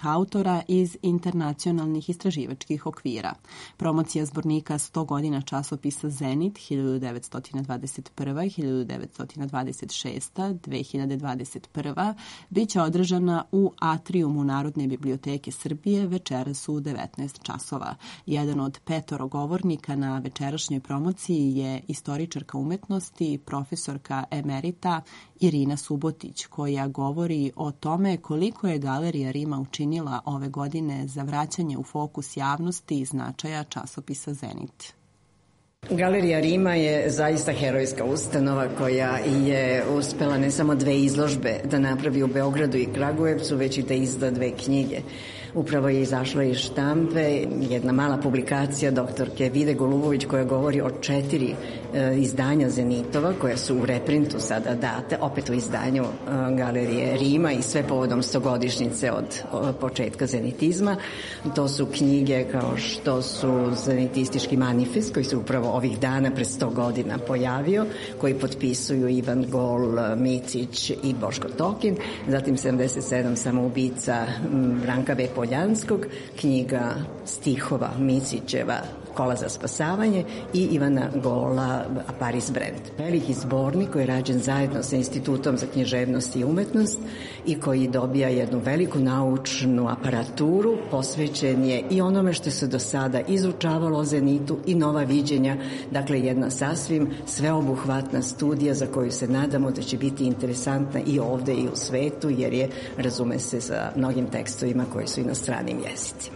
uglednih autora iz internacionalnih istraživačkih okvira. Promocija zbornika sto godina časopisa Zenit hiljadu devetsto dvadeset prva. hiljadu devetsto dvadeset šesta. dve hiljade dvadeset prva. biće održana u atrijumu Narodne biblioteke Srbije večeras u devetnaest časova. Jedan od petoro govornika na večerašnjoj promociji je istoričarka umetnosti, profesorka emerita Irina Subotić, koja govori o tome koliko je Galerija Rima učinila ove godine za vraćanje u fokus javnosti i značaja časopisa Zenit. Galerija Rima je zaista herojska ustanova koja je uspela ne samo dve izložbe da napravi u Beogradu i Kragujevcu, već i da izda dve knjige. Upravo je izašla iz štampe jedna mala publikacija doktorke Vide Golubović koja govori o četiri e, izdanja Zenitova koja su u reprintu sada date, opet u izdanju e, Galerije Rima i sve povodom stogodišnjice od o, početka zenitizma. To su knjige kao što su Zenitistički manifest koji se upravo ovih dana pred sto godina pojavio, koji potpisuju Ivan Gol, Micić i Boško Tokin, zatim sedamdeset sedam samoubica Branka B. Poljanskog, knjiga stihova Micićeva Kola za spasavanje i Ivana Gola Paris Brand. Veliki zbornik koji je rađen zajedno sa Institutom za književnost i umetnost i koji dobija jednu veliku naučnu aparaturu, posvećen je i onome što se do sada izučavalo o Zenitu i nova viđenja, dakle jedna sasvim sveobuhvatna studija za koju se nadamo da će biti interesantna i ovde i u svetu, jer je, razume se, sa mnogim tekstovima koji su i na stranim jezicima.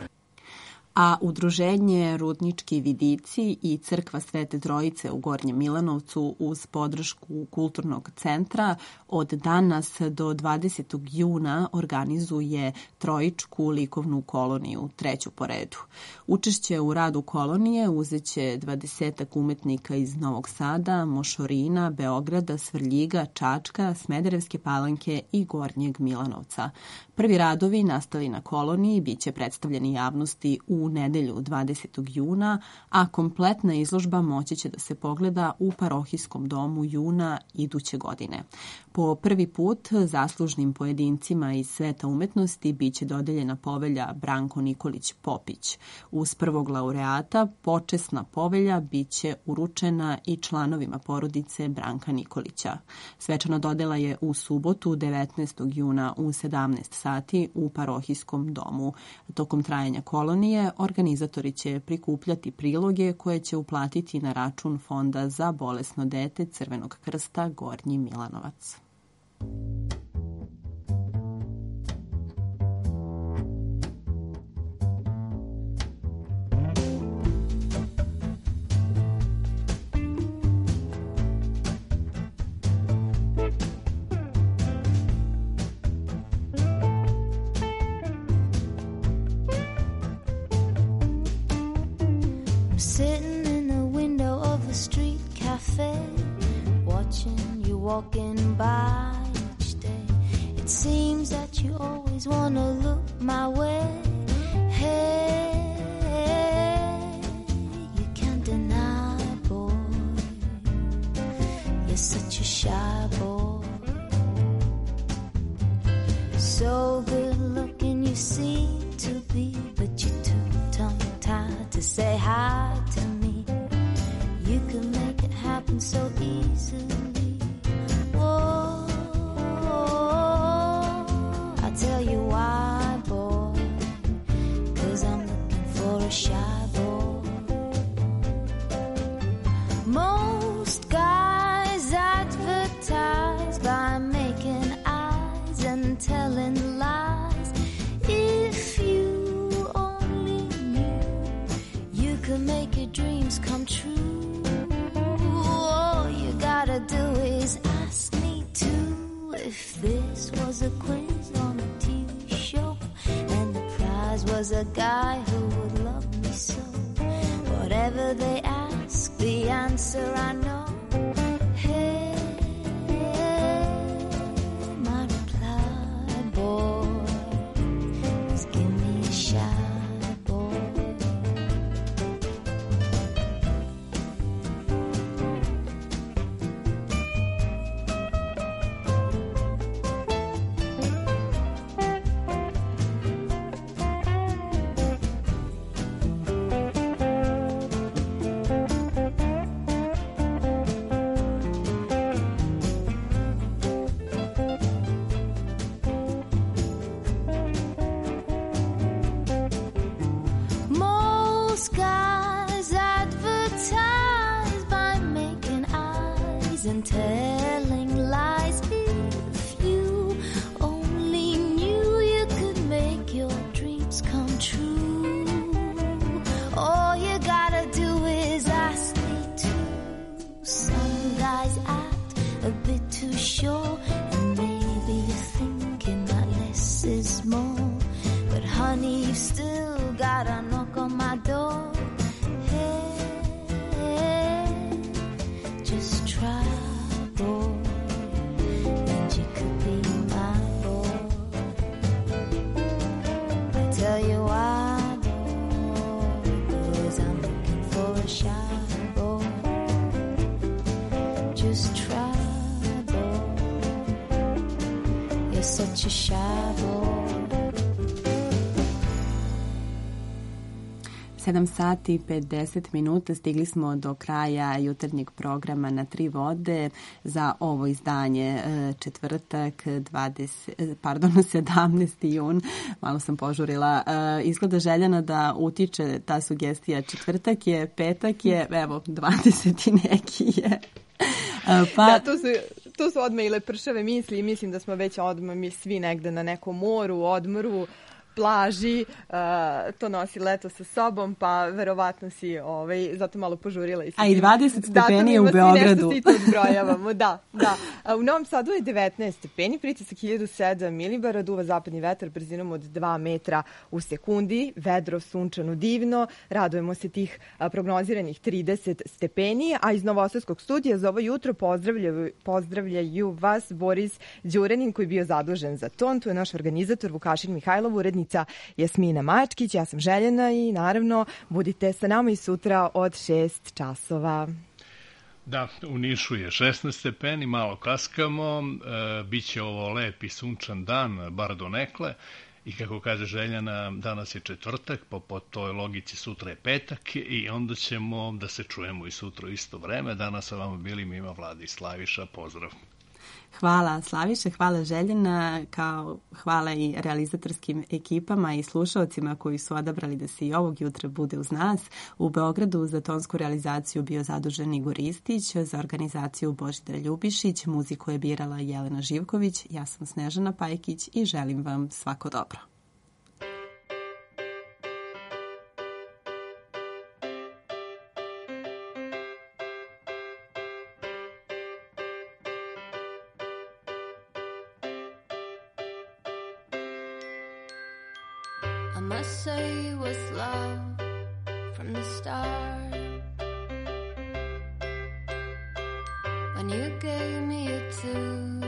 A udruženje Rudnički vidici i Crkva Svete Trojice u Gornjem Milanovcu uz podršku Kulturnog centra od danas do dvadesetog juna organizuje trojičku likovnu koloniju, treću po redu. Učešće u radu kolonije uzeće dvadesetak umetnika iz Novog Sada, Mošorina, Beograda, Svrljiga, Čačka, Smederevske Palanke i Gornjeg Milanovca. Prvi radovi nastali na koloniji biće predstavljeni javnosti u nedelju dvadesetog juna, a kompletna izložba moći će da se pogleda u parohijskom domu juna iduće godine. Po prvi put zaslužnim pojedincima iz sveta umetnosti biće dodeljena povelja Branko Nikolić Popić. Uz prvog laureata počesna povelja biće uručena i članovima porodice Branka Nikolića. Svečana dodela je u subotu devetnaestog juna u sedamnaest sati u parohijskom domu. Tokom trajanja kolonije organizatori će prikupljati priloge koje će uplatiti na račun Fonda za bolesno dete Crvenog krsta Gornji Milanovac. Sitting in the window of a street cafe, watching you walking by each day. It seems that you always want to look my way. Hey, you can't deny, boy, you're such a shy boy. So good looking you seem to be, but you're too tongue-tied to say hi to me. You can make it happen so easily. Whoa, I'll tell you why, boy, 'cause I'm looking for a shy boy. Most guys advertise by making eyes and telling lies. If you only knew, you could make your dreams come true. All you gotta do is ask me to. If this was a quiz on a T V show and the prize was a guy who would love me so, whatever they ask, the answer I know. Hey, my reply, boy, is give me a shy boy. honey, you've still got a knock on my door. Hey, just try, boy, and you could be my boy. I tell you why, boy, because I'm looking for a shy boy. Just try, boy, you're such a shy boy. sedam sati i pedeset minuta, stigli smo do kraja jutarnjeg programa Na tri vode za ovo izdanje četvrtak, dvadeset, pardon, sedamnaesti jun, malo sam požurila. Izgleda Željana da utiče ta sugestija, četvrtak je, petak je, evo, dvadeset i neki je. Pa... Da, to su, to su odmah i lepršave misli i mislim da smo već odmah mi svi negde na nekom moru, odmoru, plaži, uh, to nosi leto sa sobom, pa verovatno si ovaj, zato malo požurila. I a i dvadeset stepeni je u Beogradu. Nešto si to odbrojavamo, da, da. A u Novom Sadu je devetnaest stepeni, pritisak hiljadu sedam milibara, duva zapadni vetar brzinom od dva metra u sekundi, vedro, sunčano, divno, radujemo se tih a, prognoziranih trideset stepeni, a iz Novosadskog studija za ovo jutro pozdravljaju, pozdravljaju vas Boris Đurenin koji je bio zadužen za ton, tu je naš organizator Vukašin Mihajlov, urednik Jasmina Mačkić, ja sam Željena i naravno budite sa nama i sutra od šest časova. Da, u Nišu je šesnaest stepeni, malo kaskamo, e, bit će ovo lep i sunčan dan, bar donekle, i kako kaže Željana, danas je četvrtak, pa po toj logici sutra je petak i onda ćemo da se čujemo i sutra isto vreme. Danas sa vama bili Mima, Vlada i Slaviša, pozdrav. Hvala Slaviše, hvala Željena, kao hvala i realizatorskim ekipama i slušalcima koji su odabrali da se i ovog jutra bude uz nas. U Beogradu za tonsku realizaciju bio zadužen Igor Istić, za organizaciju Božidar Ljubišić, muziku je birala Jelena Živković, ja sam Snežana Pajkić i želim vam svako dobro. I must say it was love from the start. When you gave me a two